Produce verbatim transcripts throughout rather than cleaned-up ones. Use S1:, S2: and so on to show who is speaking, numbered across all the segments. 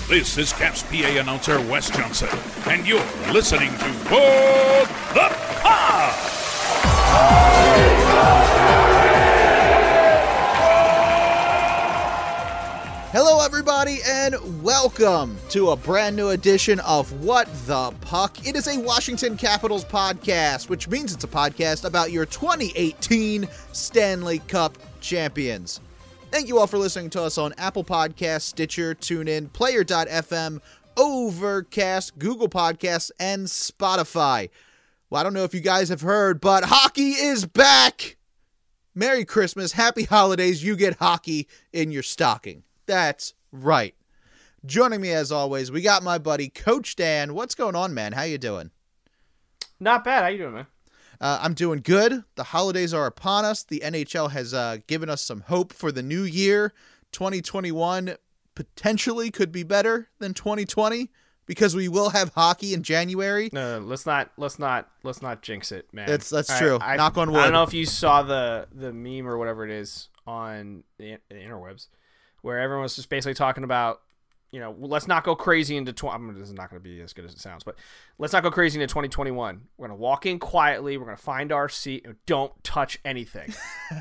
S1: This is Caps P A announcer Wes Johnson, and you're listening to What the Pod!
S2: Hello, everybody, and welcome to a brand new edition of What the Puck. It is a Washington Capitals podcast, which means it's a podcast about your twenty eighteen Stanley Cup champions. Thank you all for listening to us on Apple Podcasts, Stitcher, TuneIn, Player dot f m, Overcast, Google Podcasts, and Spotify. Well, I don't know if you guys have heard, but hockey is back! Merry Christmas, Happy Holidays, you get hockey in your stocking. That's right. Joining me as always, we got my buddy Coach Dan. What's going on, man? How you doing?
S3: Not bad. How you doing, man?
S2: Uh, I'm doing good. The holidays are upon us. The N H L has uh, given us some hope for the new year. twenty twenty-one potentially could be better than twenty twenty because we will have hockey in January.
S3: No, no, let's not, let's not, let's not jinx it, man.
S2: That's that's
S3: All
S2: true.
S3: right, I,
S2: Knock on wood.
S3: I don't know if you saw the the meme or whatever it is on the, the interwebs, where everyone was just basically talking about, you know, let's not go crazy into twenty. I mean, this is not going to be as good as it sounds, but let's not go crazy into twenty twenty-one. We're going to walk in quietly. We're going to find our seat. And don't touch anything.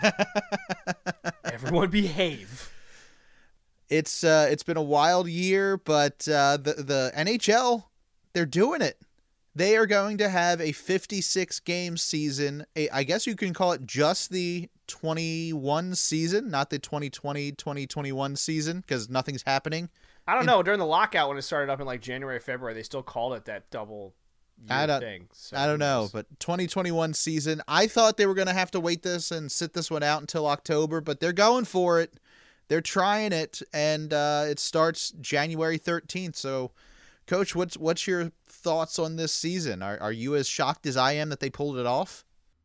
S3: Everyone behave.
S2: It's uh, it's been a wild year, but uh, the the N H L, they're doing it. They are going to have a fifty-six game season. A, I guess you can call it just the twenty-one season, not the twenty twenty twenty twenty-one season, because nothing's happening.
S3: I don't know. During the lockout, when it started up in like January, February, they still called it that double year
S2: I don't,
S3: thing. So
S2: I don't know, but twenty twenty-one season, I thought they were going to have to wait this and sit this one out until October, but they're going for it. They're trying it, and uh, it starts January thirteenth. So, Coach, what's what's your thoughts on this season? Are are you as shocked as I am that they pulled it off?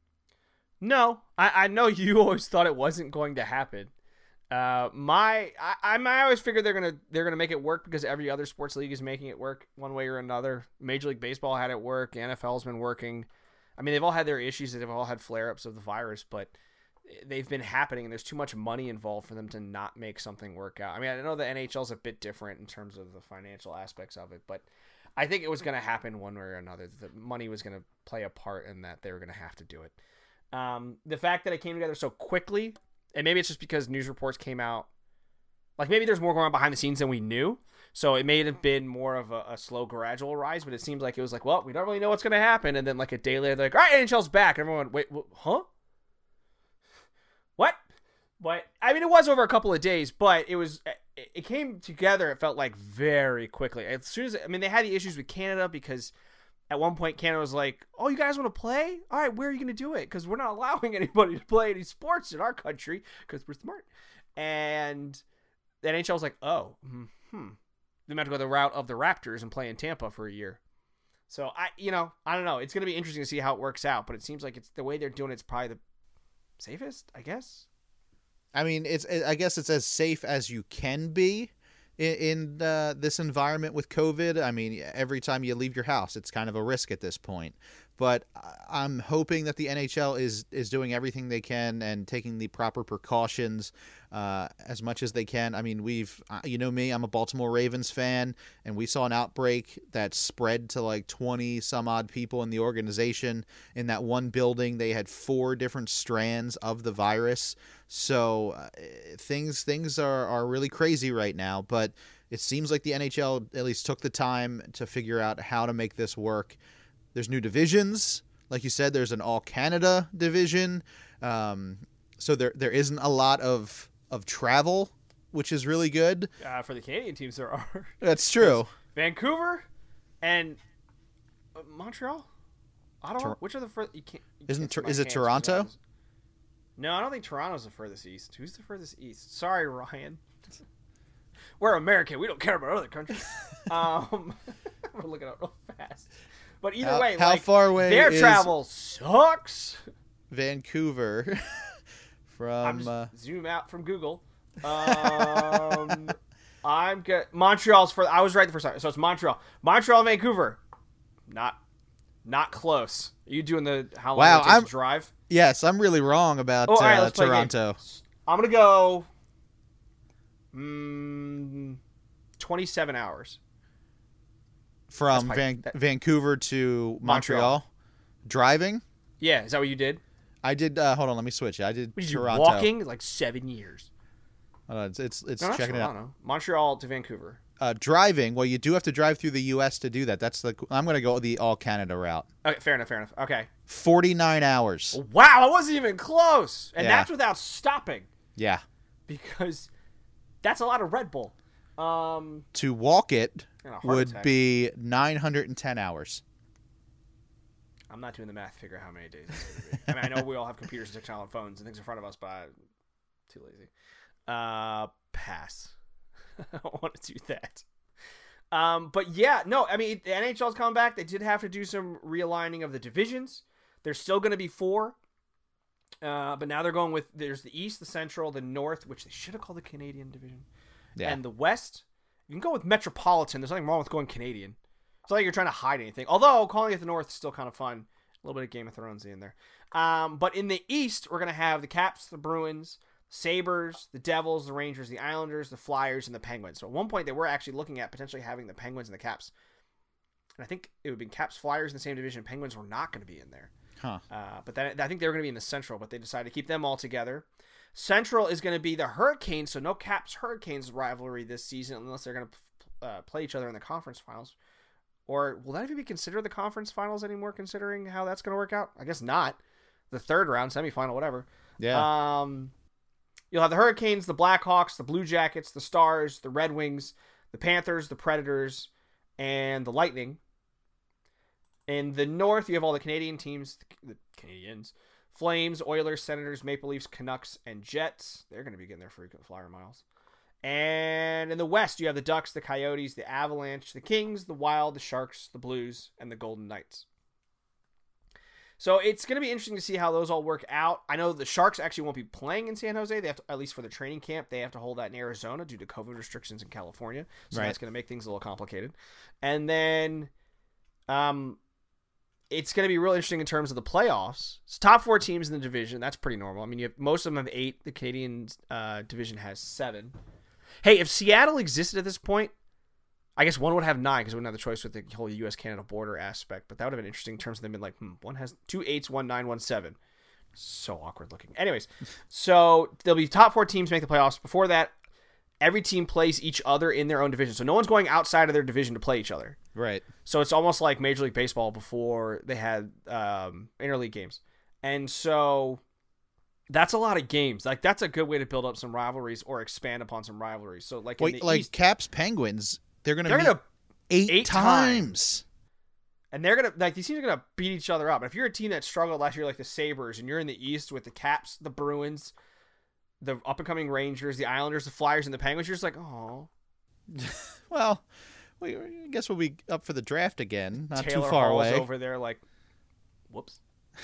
S3: No, I, I know you always thought it wasn't going to happen. Uh, my, I, I, I always figured they're gonna they're gonna make it work because every other sports league is making it work one way or another. Major League Baseball had it work. N F L's been working. I mean, they've all had their issues. They've all had flare-ups of the virus, but they've been happening, and there's too much money involved for them to not make something work out. I mean, I know the N H L's a bit different in terms of the financial aspects of it, but I think it was going to happen one way or another. The money was going to play a part in that. They were going to have to do it. Um, the fact that it came together so quickly, and maybe it's just because news reports came out, like maybe there's more going on behind the scenes than we knew, so it may have been more of a, a slow, gradual rise, but it seems like it was like, well, we don't really know what's going to happen, and then like a day later, they're like, all right, N H L's back, and everyone went, wait, wh- huh? What? But I mean, it was over a couple of days, but it was it, it came together. It felt like very quickly. As soon as I mean, they had the issues with Canada because at one point Canada was like, "Oh, you guys want to play? All right, where are you going to do it? Because we're not allowing anybody to play any sports in our country because we're smart." And the N H L was like, "Oh, hmm." They might have to go the route of the Raptors and play in Tampa for a year. So I, you know, I don't know. It's going to be interesting to see how it works out, but it seems like it's the way they're doing it. It's probably the safest, I guess.
S2: I mean, it's I guess it's as safe as you can be in, in uh, this environment with COVID. I mean, every time you leave your house, it's kind of a risk at this point. But I'm hoping that the N H L is is doing everything they can and taking the proper precautions uh, as much as they can. I mean, we've, you know me, I'm a Baltimore Ravens fan, and we saw an outbreak that spread to like twenty some odd people in the organization. In that one building, they had four different strands of the virus. So uh, things things are, are really crazy right now, but it seems like the N H L at least took the time to figure out how to make this work. There's new divisions. Like you said, there's an all-Canada division. Um, so there there isn't a lot of, of travel, which is really good.
S3: Uh, for the Canadian teams, there are.
S2: That's true.
S3: Vancouver and uh, Montreal? Ottawa?
S2: Tor-
S3: Which are the furthest? You can't, you
S2: Isn't
S3: can't
S2: Tor-
S3: see my
S2: is it
S3: hands,
S2: Toronto?
S3: because No, I don't think Toronto's the furthest east. Who's the furthest east? Sorry, Ryan. We're American. We don't care about other countries. um, we're looking up real fast. But either
S2: how,
S3: way,
S2: how
S3: like,
S2: far away
S3: their
S2: is
S3: travel sucks.
S2: Vancouver from
S3: I'm just
S2: uh,
S3: zoom out from Google. Um, I'm good. Montreal's for. I was right the first time. So it's Montreal, Montreal, Vancouver. Not, not close. Are you doing the how long
S2: Wow,
S3: it takes
S2: I'm-
S3: to drive?
S2: yes, I'm really wrong about
S3: Oh, all right,
S2: uh,
S3: let's play a game.
S2: Toronto.
S3: I'm gonna go. Mm, twenty-seven hours.
S2: From
S3: my-
S2: Van-
S3: that-
S2: Vancouver to Montreal.
S3: Montreal.
S2: Driving?
S3: Yeah, is that what you did?
S2: I did. Uh, hold on, let me switch. I did
S3: What did you
S2: Toronto.
S3: walking? Like seven years.
S2: Hold on, it's it's, it's
S3: No, not
S2: checking
S3: sure,
S2: it
S3: I
S2: out.
S3: don't know. Montreal to Vancouver.
S2: Uh, driving. Well, you do have to drive through the U S to do that. That's the. I'm going to go the all Canada route.
S3: Okay, fair enough, fair enough. Okay.
S2: forty-nine hours.
S3: Wow, I wasn't even close. And
S2: Yeah.
S3: that's without stopping.
S2: Yeah.
S3: Because that's a lot of Red Bull. Um,
S2: To walk it
S3: and a heart
S2: would
S3: attack.
S2: be nine hundred ten hours.
S3: I'm not doing the math to figure out how many days it's going to be. I mean, I know we all have computers and technology phones and things in front of us, but I'm too lazy. Uh, pass. I don't want to do that. Um, but yeah, no, I mean, the N H L's coming back. They did have to do some realigning of the divisions. There's still going to be four. Uh, but now they're going with, there's the East, the Central, the North, which they should have called the Canadian division.
S2: Yeah.
S3: And the West, you can go with Metropolitan. There's nothing wrong with going Canadian. It's not like you're trying to hide anything. Although, calling it the North is still kind of fun. A little bit of Game of Thrones in there. Um, but in the East, we're going to have the Caps, the Bruins, Sabres, the Devils, the Rangers, the Islanders, the Flyers, and the Penguins. So at one point, they were actually looking at potentially having the Penguins and the Caps. And I think it would be Caps, Flyers in the same division. Penguins were not going to be in there.
S2: Huh.
S3: Uh, but then I think they were going to be in the Central, but they decided to keep them all together. Central is going to be the Hurricanes, so no Caps Hurricanes rivalry this season unless they're going to uh, play each other in the conference finals. Or will that even be considered the conference finals anymore, considering how that's going to work out? I guess not. The third round, semifinal, whatever.
S2: Yeah.
S3: Um, you'll have the Hurricanes, the Blackhawks, the Blue Jackets, the Stars, the Red Wings, the Panthers, the Predators, and the Lightning. In the North, you have all the Canadian teams, the Canadians, Flames, Oilers, Senators, Maple Leafs, Canucks, and Jets. They're going to be getting their frequent flyer miles. And in the West, you have the Ducks, the Coyotes, the Avalanche, the Kings, the Wild, the Sharks, the Blues, and the Golden Knights. So it's going to be interesting to see how those all work out. I know the Sharks actually won't be playing in San Jose. They have to, at least for the training camp, they have to hold that in Arizona due to COVID restrictions in California. So
S2: Right.
S3: that's going to make things a little complicated. And then um, it's going to be real interesting in terms of the playoffs. It's top four teams in the division. That's pretty normal. I mean, you have, most of them have eight. The Canadian uh, division has seven. Hey, if Seattle existed at this point, I guess one would have nine because it wouldn't have the choice with the whole U S Canada border aspect. But that would have been interesting in terms of them being like, hmm, one has two eights, one nine, one seven. So awkward looking. Anyways, so there'll be top four teams make the playoffs. Before that, every team plays each other in their own division. So no one's going outside of their division to play each other.
S2: Right.
S3: So it's almost like Major League Baseball before they had um, interleague games. And so that's a lot of games. Like that's a good way to build up some rivalries or expand upon some rivalries. So like in
S2: Wait,
S3: the
S2: like
S3: East,
S2: Caps Penguins, they're going to
S3: they're
S2: meet
S3: gonna
S2: eight,
S3: eight
S2: times.
S3: and they're gonna like these teams are gonna beat each other up. If you're a team that struggled last year, like the Sabres, and you're in the East with the Caps, the Bruins, the up and coming Rangers, the Islanders, the Flyers, and the Penguins, you're just like, oh,
S2: Well, we, I guess we'll be up for the draft again. Not
S3: Taylor
S2: too far
S3: Hall's
S2: away.
S3: over there, like, whoops.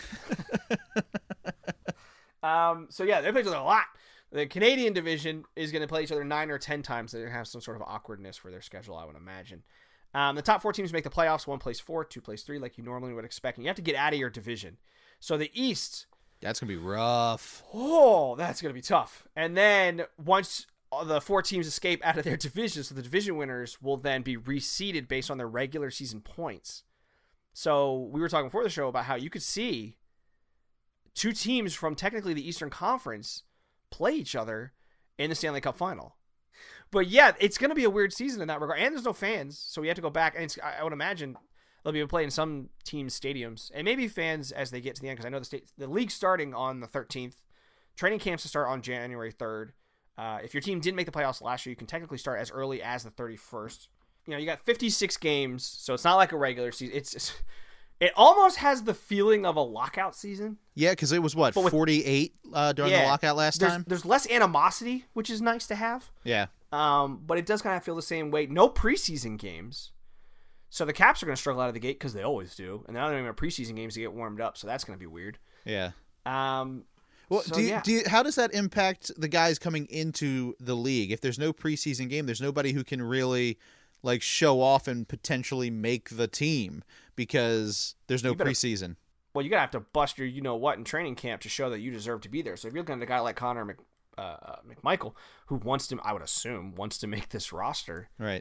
S3: um. So yeah, they play each other a lot. The Canadian division is going to play each other nine or ten times. They're going to have some sort of awkwardness for their schedule, I would imagine. Um, the top four teams make the playoffs. One plays four, two plays three, like you normally would expect. And you have to get out of your division. So the East,
S2: That's going to be rough.
S3: oh, that's going to be tough. And then once the four teams escape out of their division, so the division winners will then be reseeded based on their regular season points. So we were talking before the show about how you could see two teams from technically the Eastern Conference play each other in the Stanley Cup final. But yeah, it's going to be a weird season in that regard. And there's no fans, so we have to go back. And it's, I would imagine they'll be able to play in some teams' stadiums. And maybe fans as they get to the end, because I know the state, the league's starting on the thirteenth. Training camps to start on January third. Uh, if your team didn't make the playoffs last year, you can technically start as early as the thirty-first. You know, you got fifty-six games, so it's not like a regular season. It's, it's it almost has the feeling of a lockout season.
S2: Yeah, because it was, what,
S3: But with-
S2: forty-eight uh, during
S3: Yeah,
S2: the lockout last
S3: there's,
S2: time?
S3: There's less animosity, which is nice to have.
S2: Yeah.
S3: Um, but it does kind of feel the same way. No preseason games. So the Caps are going to struggle out of the gate because they always do. And now they're going to have preseason games to get warmed up, so that's going to be weird.
S2: Yeah.
S3: Um,
S2: Well,
S3: so,
S2: do you,
S3: yeah.
S2: do you, how does that impact the guys coming into the league? If there's no preseason game, there's nobody who can really like show off and potentially make the team because there's no
S3: You better-
S2: preseason.
S3: Well, you're going to have to bust your you-know-what in training camp to show that you deserve to be there. So if you're looking at a guy like Connor Mc, uh, McMichael, who wants to, I would assume, wants to make this roster,
S2: Right.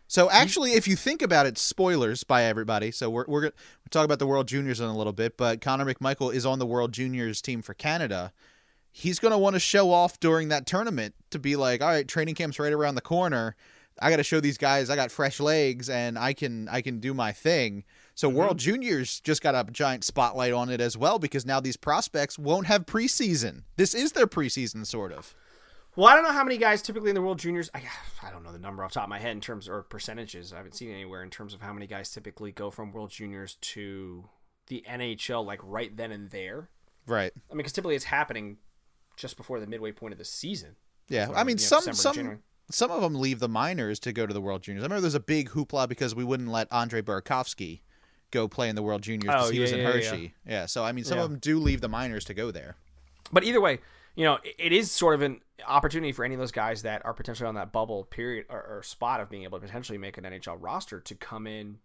S2: So actually, if you think about it, spoilers by everybody. So we're we're gonna we'll talk about the World Juniors in a little bit, but Connor McMichael is on the World Juniors team for Canada. He's gonna want to show off during that tournament to be like, all right, training camp's right around the corner. I got to show these guys I got fresh legs and I can I can do my thing. So mm-hmm. World Juniors just got a giant spotlight on it as well because now these prospects won't have preseason. This is their preseason, sort of.
S3: Well, I don't know how many guys typically in the World Juniors. I, I don't know the number off the top of my head in terms or percentages. I haven't seen anywhere in terms of how many guys typically go from World Juniors to the N H L like right then and there.
S2: Right.
S3: I mean, because typically it's happening just before the midway point of the season.
S2: Yeah, I mean, you know, some some some of them leave the minors to go to the World Juniors. I remember there's a big hoopla because we wouldn't let Andre Burakovsky go play in the World Juniors because
S3: oh,
S2: he
S3: yeah,
S2: was in
S3: yeah,
S2: Hershey. Yeah. yeah, so I mean, some
S3: yeah.
S2: of them do leave the minors to go there.
S3: But either way, you know, it is sort of an opportunity for any of those guys that are potentially on that bubble period or, or spot of being able to potentially make an N H L roster to come in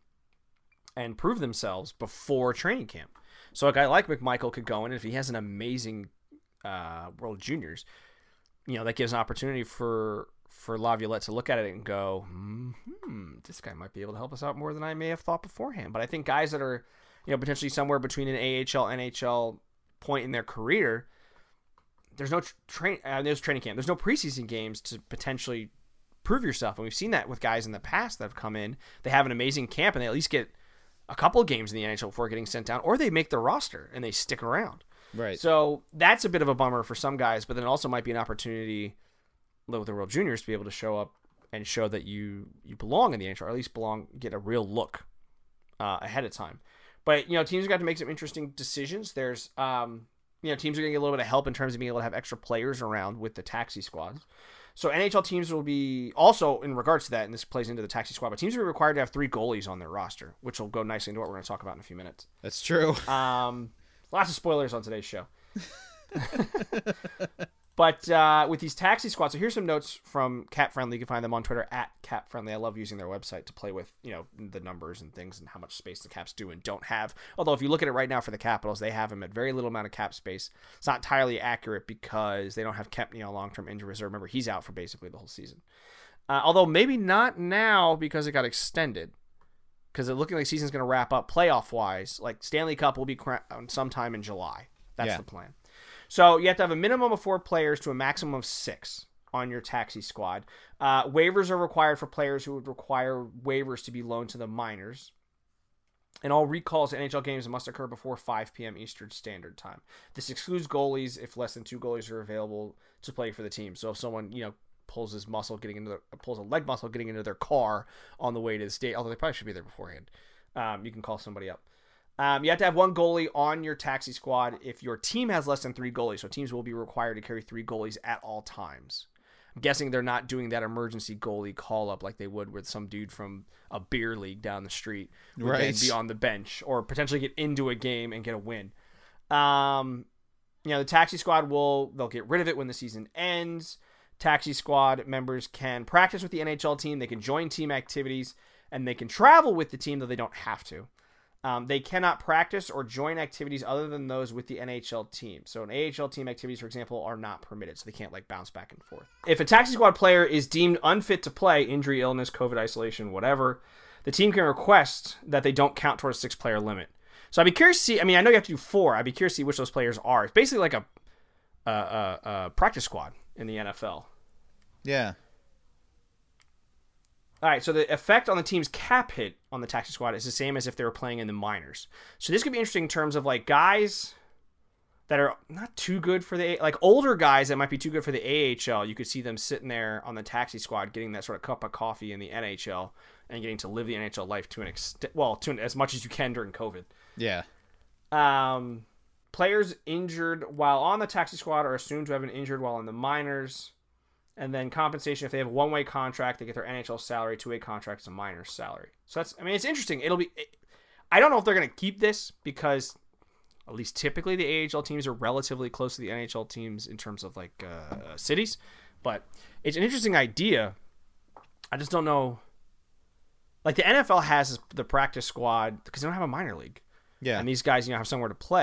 S3: and prove themselves before training camp. So a guy like McMichael could go in, and if he has an amazing uh, World Juniors, you know, that gives an opportunity for for Laviolette to look at it and go, hmm, this guy might be able to help us out more than I may have thought beforehand. But I think guys that are, you know, potentially somewhere between an A H L, N H L point in their career, there's no train, uh, there's training camp. There's no preseason games to potentially prove yourself, and we've seen that with guys in the past that have come in. They have an amazing camp, and they at least get a couple of games in the N H L before getting sent down, or they make the roster and they stick around.
S2: Right.
S3: So that's a bit of a bummer for some guys, but then also might be an opportunity with the World Juniors to be able to show up and show that you you belong in the N H L, or at least belong, get a real look uh, ahead of time. But you know, teams got to make some interesting decisions. There's um. You know, teams are going to get a little bit of help in terms of being able to have extra players around with the taxi squads. So N H L teams will be also in regards to that, and this plays into the taxi squad, but teams will be required to have three goalies on their roster, which will go nicely into what we're going to talk about in a few minutes.
S2: That's true.
S3: Um, lots of spoilers on today's show. But uh, with these taxi squads, so here's some notes from Cap Friendly. You can find them on Twitter at Cap Friendly. I love using their website to play with, you know, the numbers and things and how much space the Caps do and don't have. Although if you look at it right now for the Capitals, they have them at very little amount of cap space. It's not entirely accurate because they don't have Kempny on long-term injury reserve. Remember, he's out for basically the whole season. Uh, although maybe not now because it got extended. Because it's looking like the season's going to wrap up playoff-wise. Like Stanley Cup will be crowned sometime in July. That's yeah. the plan. So you have to have a minimum of four players to a maximum of six on your taxi squad. Uh, waivers are required for players who would require waivers to be loaned to the minors. And all recalls to N H L games must occur before five p.m. Eastern Standard Time. This excludes goalies if less than two goalies are available to play for the team. So if someone, you know, pulls his muscle getting into the, pulls a leg muscle getting into their car on the way to the state, although they probably should be there beforehand, um, you can call somebody up. Um, you have to have one goalie on your taxi squad if your team has less than three goalies. So teams will be required to carry three goalies at all times. I'm guessing they're not doing that emergency goalie call-up like they would with some dude from a beer league down the street who would
S2: right.
S3: then be on the bench or potentially get into a game and get a win. Um, you know, the taxi squad will, they'll get rid of it when the season ends. Taxi squad members can practice with the N H L team. They can join team activities, and they can travel with the team, though they don't have to. Um, they cannot practice or join activities other than those with the N H L team. So an A H L team activities, for example, are not permitted, so they can't like bounce back and forth. If a taxi squad player is deemed unfit to play, injury, illness, COVID isolation, whatever, the team can request that they don't count towards a six-player limit. So I'd be curious to see, I mean, I know you have to do four. I'd be curious to see which those players are. It's basically like a, a, a, a practice squad in the N F L.
S2: Yeah.
S3: All right, so the effect on the team's cap hit on the taxi squad is the same as if they were playing in the minors. So this could be interesting in terms of like guys that are not too good for the, like older guys that might be too good for the A H L. You could see them sitting there on the taxi squad getting that sort of cup of coffee in the N H L and getting to live the N H L life to an extent, well, to an, as much as you can during COVID.
S2: Yeah.
S3: Um, players injured while on the taxi squad are assumed to have been injured while in the minors. And then compensation, if they have a one-way contract, they get their N H L salary. Two-way contract is a minor's salary. So that's, I mean, it's interesting. It'll be, it, I don't know if they're going to keep this because at least typically the A H L teams are relatively close to the N H L teams in terms of like uh, cities. But it's an interesting idea. I just don't know. Like the N F L has the practice squad because they don't have a minor league.
S2: Yeah.
S3: And these guys, you know, have somewhere to play.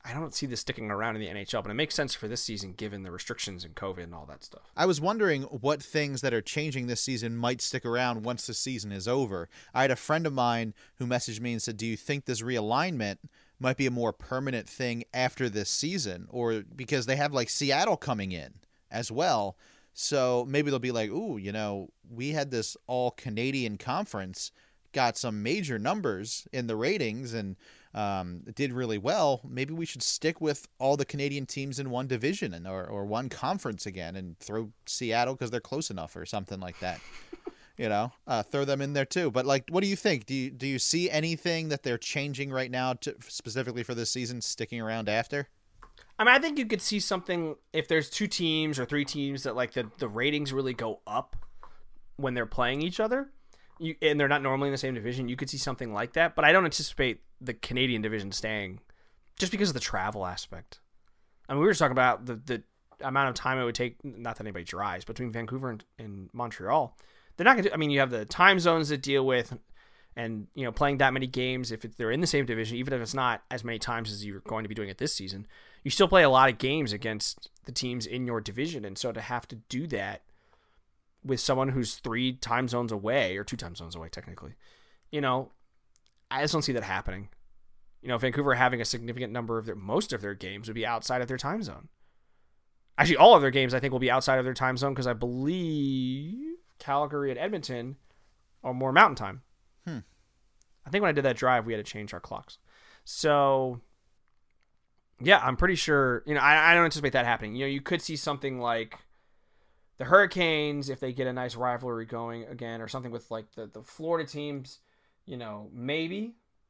S3: I don't see this sticking around in the N H L, but it makes sense for this season given the restrictions and COVID and all that stuff.
S2: I was wondering what things that are changing this season might stick around once the season is over. I had a friend of mine who messaged me and said, do you think this realignment might be a more permanent thing after this season? Or because they have like Seattle coming in as well. So maybe they'll be like, ooh, you know, we had this all Canadian conference, got some major numbers in the ratings and um, did really well. Maybe we should stick with all the Canadian teams in one division and or, or one conference again and throw Seattle because they're close enough or something like that. You know, uh, throw them in there too. But like, what do you think? Do you, do you see anything that they're changing right now to, specifically for this season sticking around after?
S3: I mean, I think you could see something if there's two teams or three teams that like the, the ratings really go up when they're playing each other. You, and they're not normally in the same division, you could see something like that. But I don't anticipate the Canadian division staying just because of the travel aspect. I mean, we were just talking about the, the amount of time it would take, not that anybody drives, between Vancouver and, and Montreal. They're not going to, I mean, you have the time zones that deal with and, you know, playing that many games, if it, they're in the same division, even if it's not as many times as you're going to be doing it this season, you still play a lot of games against the teams in your division. And so to have to do that with someone who's three time zones away, or two time zones away, technically, you know, I just don't see that happening. You know, Vancouver having a significant number of their, most of their games would be outside of their time zone. Actually, all of their games, I think, will be outside of their time zone because I believe Calgary and Edmonton are more mountain time.
S2: Hmm.
S3: I think when I did that drive, we had to change our clocks. So, yeah, I'm pretty sure, you know, I, I don't anticipate that happening. You know, you could see something like the Hurricanes, if they get a nice rivalry going again, or something with like the, the Florida teams, you know, maybe.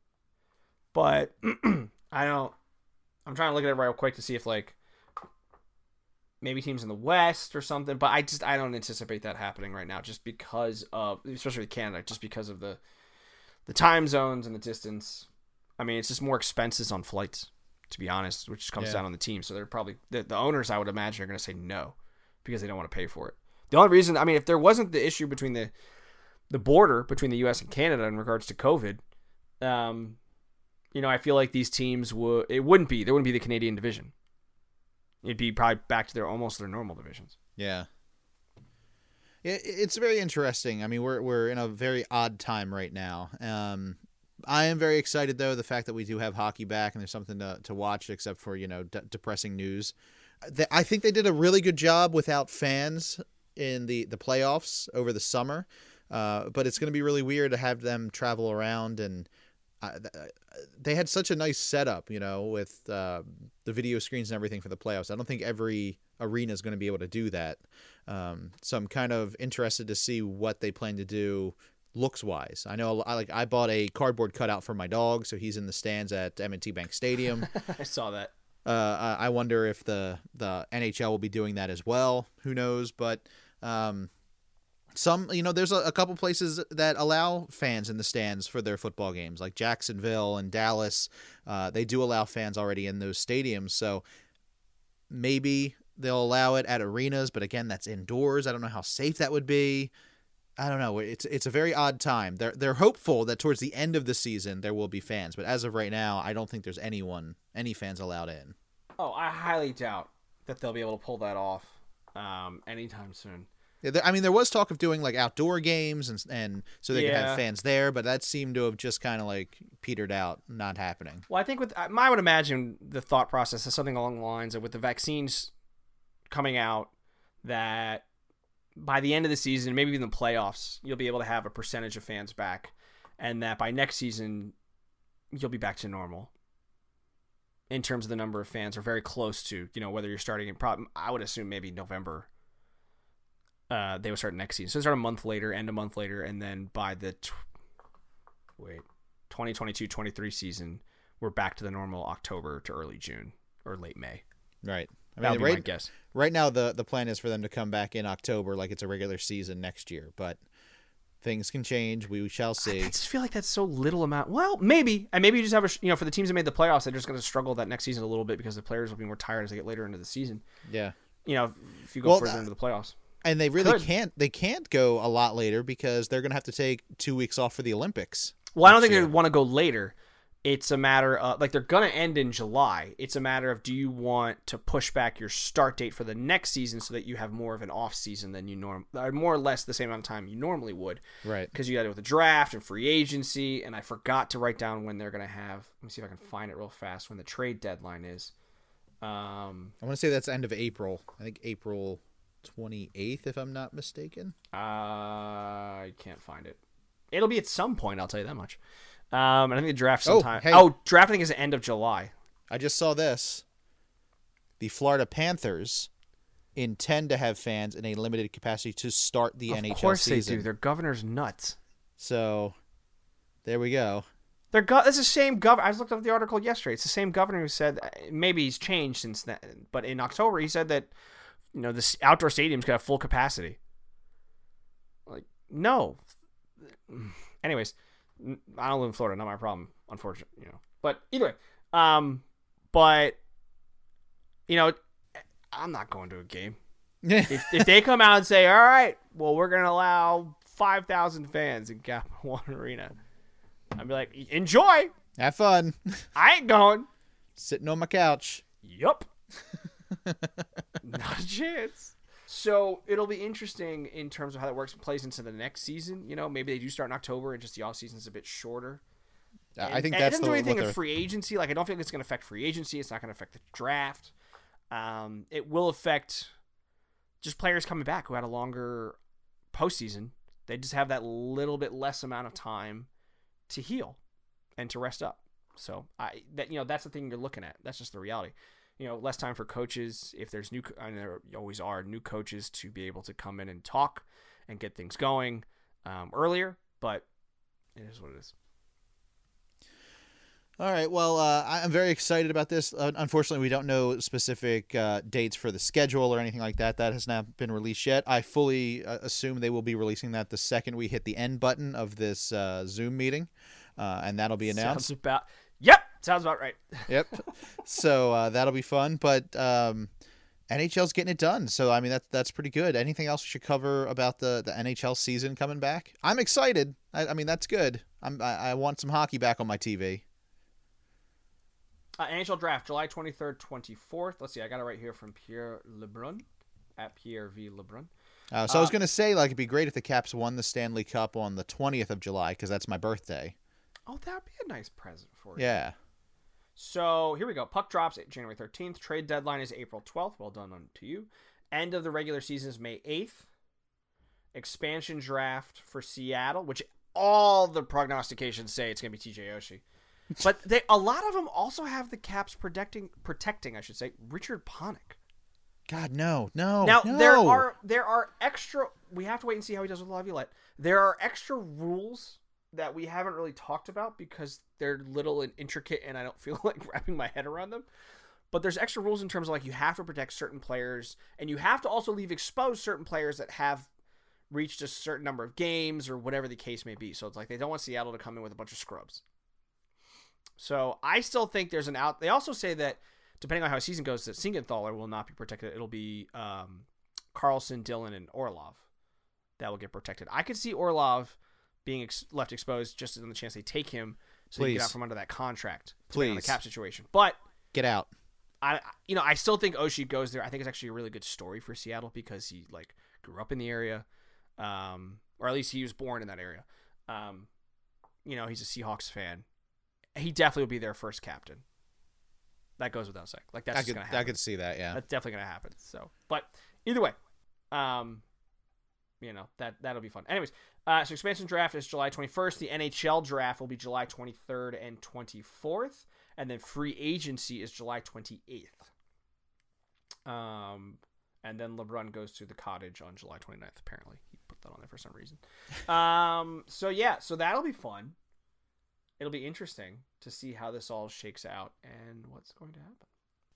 S3: But I don't, I'm trying to look at it real quick to see if like maybe teams in the West or something, but I just, I don't anticipate that happening right now just because of, especially with Canada, just because of the, the time zones and the distance. I mean, it's just more expenses on flights, to be honest, which comes
S2: Yeah.
S3: down on the team. So they're probably, the, the owners, I would imagine, are going to say no because they don't want to pay for it. The only reason, I mean, if there wasn't the issue between the, the border between the U S and Canada in regards to COVID, um, you know, I feel like these teams would, it wouldn't be, there wouldn't be the Canadian division. It'd be probably back to their almost their normal divisions.
S2: Yeah. It, it's very interesting. I mean, we're we're in a very odd time right now. Um, I am very excited, though, the fact that we do have hockey back and there's something to, to watch except for, you know, de- depressing news. The, I think they did a really good job without fans in the, the playoffs over the summer. Uh, but it's going to be really weird to have them travel around and Uh, they had such a nice setup, you know, with uh, the video screens and everything for the playoffs. I don't think every arena is going to be able to do that. Um, so I'm kind of interested to see what they plan to do looks wise. I know, I like I bought a cardboard cutout for my dog, so he's in the stands at M and T Bank Stadium.
S3: I saw that.
S2: Uh, I wonder if the the N H L will be doing that as well. Who knows? But um, some, you know, there's a, a couple places that allow fans in the stands for their football games, like Jacksonville and Dallas. Uh, they do allow fans already in those stadiums. So maybe they'll allow it at arenas, but again, that's indoors. I don't know how safe that would be. I don't know. It's it's a very odd time. They're they're hopeful that towards the end of the season there will be fans, but as of right now, I don't think there's anyone, any fans allowed in.
S3: Oh, I highly doubt that they'll be able to pull that off um, anytime soon.
S2: Yeah, there, I mean, there was talk of doing like outdoor games and and so they could
S3: Yeah.
S2: have fans there, but that seemed to have just kind of like petered out, not happening.
S3: Well, I think with I would imagine the thought process is something along the lines of with the vaccines coming out that by the end of the season, maybe even the playoffs, you'll be able to have a percentage of fans back, and that by next season you'll be back to normal in terms of the number of fans, or very close to, you know, whether you're starting in probably, I would assume maybe November. Uh, they would start next season. So they start a month later, end a month later, and then by the tw- wait twenty twenty-two twenty-three season, we're back to the normal October to early June or late May.
S2: Right. I
S3: That
S2: mean,
S3: would be my
S2: right,
S3: guess.
S2: right now the the plan is for them to come back in October like it's a regular season next year, but things can change. We shall see.
S3: I just feel like that's so little amount. Well, maybe, and maybe you just have a sh- you know, for the teams that made the playoffs, they're just going to struggle that next season a little bit because the players will be more tired as they get later into the season.
S2: Yeah.
S3: You know, if you go
S2: Well,
S3: further
S2: uh,
S3: into the playoffs.
S2: And they really
S3: Could.
S2: can't. They can't go a lot later because they're going to have to take two weeks off for the Olympics.
S3: Well, I don't
S2: next
S3: think
S2: year.
S3: they want to go later. It's a matter of, like, they're going to end in July. It's a matter of, do you want to push back your start date for the next season so that you have more of an off season than you norm, or more or less the same amount of time you normally would.
S2: Right.
S3: Because you got to do with the draft and free agency, and I forgot to write down when they're going to have, let me see if I can find it real fast, when the trade deadline is. Um,
S2: I want to say that's the end of April. I think April twenty-eighth, if I'm not mistaken.
S3: uh, I can't find it. It'll be at some point, I'll tell you that much. Um, and I think the draft sometime.
S2: Oh, hey.
S3: oh, drafting is the end of July.
S2: I just saw this. The Florida Panthers intend to have fans in a limited capacity to start the
S3: of
S2: N H L
S3: course
S2: season.
S3: they do. Their governor's nuts.
S2: So, there we go.
S3: They're go- it's the same governor. I just looked up the article yesterday. It's the same governor who said, maybe he's changed since then, but in October he said that, you know, this outdoor stadium's got full capacity. Like, no. Anyways, I don't live in Florida, not my problem, unfortunately, you know. But either way, um, but you know, I'm not going to a game. if if they come out and say, all right, well, we're gonna allow five thousand fans in Capital One Arena, I'd be like, enjoy.
S2: Have fun.
S3: I ain't going.
S2: Sitting on my couch.
S3: Yup. Not a chance. So it'll be interesting in terms of how that works and plays into the next season. You know, maybe they do start in October and just the off season is a bit shorter.
S2: I
S3: And-
S2: think
S3: and
S2: that's
S3: it doesn't
S2: the
S3: do anything
S2: what
S3: with free agency. Like, I don't think it's going to affect free agency. It's not going to affect the draft. Um, it will affect just players coming back who had a longer postseason. They just have that little bit less amount of time to heal and to rest up. So I that you know that's the thing you're looking at. That's just the reality. You know, less time for coaches. If there's new, I mean, there always are new coaches to be able to come in and talk and get things going um, earlier. But it is what it is.
S2: All right. Well, uh, I- I'm very excited about this. Uh, unfortunately, we don't know specific uh, dates for the schedule or anything like that. That has not been released yet. I fully uh, assume they will be releasing that the second we hit the end button of this uh, Zoom meeting, uh, and that'll be announced.
S3: Sounds about. Yep, sounds about right.
S2: Yep. So uh, that'll be fun. But um, N H L's getting it done. So I mean, that's that's pretty good. Anything else we should cover about the, the N H L season coming back? I'm excited. I, I mean, that's good. I'm I, I want some hockey back on my T V.
S3: Uh, N H L draft, July twenty-third, twenty-fourth. Let's see, I got it right here from Pierre Lebrun, at Pierre V. Lebrun.
S2: Uh, so I was
S3: Uh,
S2: going to say, like, it'd be great if the Caps won the Stanley Cup on the twentieth of July, because that's my birthday.
S3: Oh, that would be a nice present for you.
S2: Yeah.
S3: So here we go. Puck drops January thirteenth. Trade deadline is April twelfth. Well done on to you. End of the regular season is May eighth. Expansion draft for Seattle, which all the prognostications say it's going to be T J Oshie. But they a lot of them also have the Caps protecting, protecting I should say, Richard Panik.
S2: God, no, no,
S3: Now
S2: no.
S3: there are there are extra. We have to wait and see how he does with Laviolette. There are extra rules that we haven't really talked about because they're little and intricate, and I don't feel like wrapping my head around them. But there's extra rules in terms of, like, you have to protect certain players, and you have to also leave exposed certain players that have reached a certain number of games or whatever the case may be. So it's like they don't want Seattle to come in with a bunch of scrubs. So I still think there's an out. They also say that depending on how season goes, that Siegenthaler will not be protected. It'll be um, Carlson, Dillon, and Orlov that will get protected. I could see Orlov being ex- left exposed just on the chance they take him so he can get out
S2: Please.
S3: from under that contract. depending on the
S2: Please.
S3: cap situation. But
S2: Get out.
S3: I, you know, I still think Oshie goes there. I think it's actually a really good story for Seattle because he like grew up in the area, um, or at least he was born in that area. Um, you know, he's a Seahawks fan. He definitely will be their first captain. That goes without saying. Like that's
S2: I
S3: just
S2: could,
S3: gonna happen.
S2: I could see that, yeah.
S3: That's definitely gonna happen. So, but either way, um, you know that that'll be fun. Anyways, uh, so expansion draft is July twenty-first. The N H L draft will be July twenty-third and twenty-fourth, and then free agency is July twenty-eighth. Um, and then LeBron goes to the cottage on July twenty-ninth. Apparently, he put that on there for some reason. um, so yeah, so that'll be fun. It'll be interesting to see how this all shakes out and what's going to happen.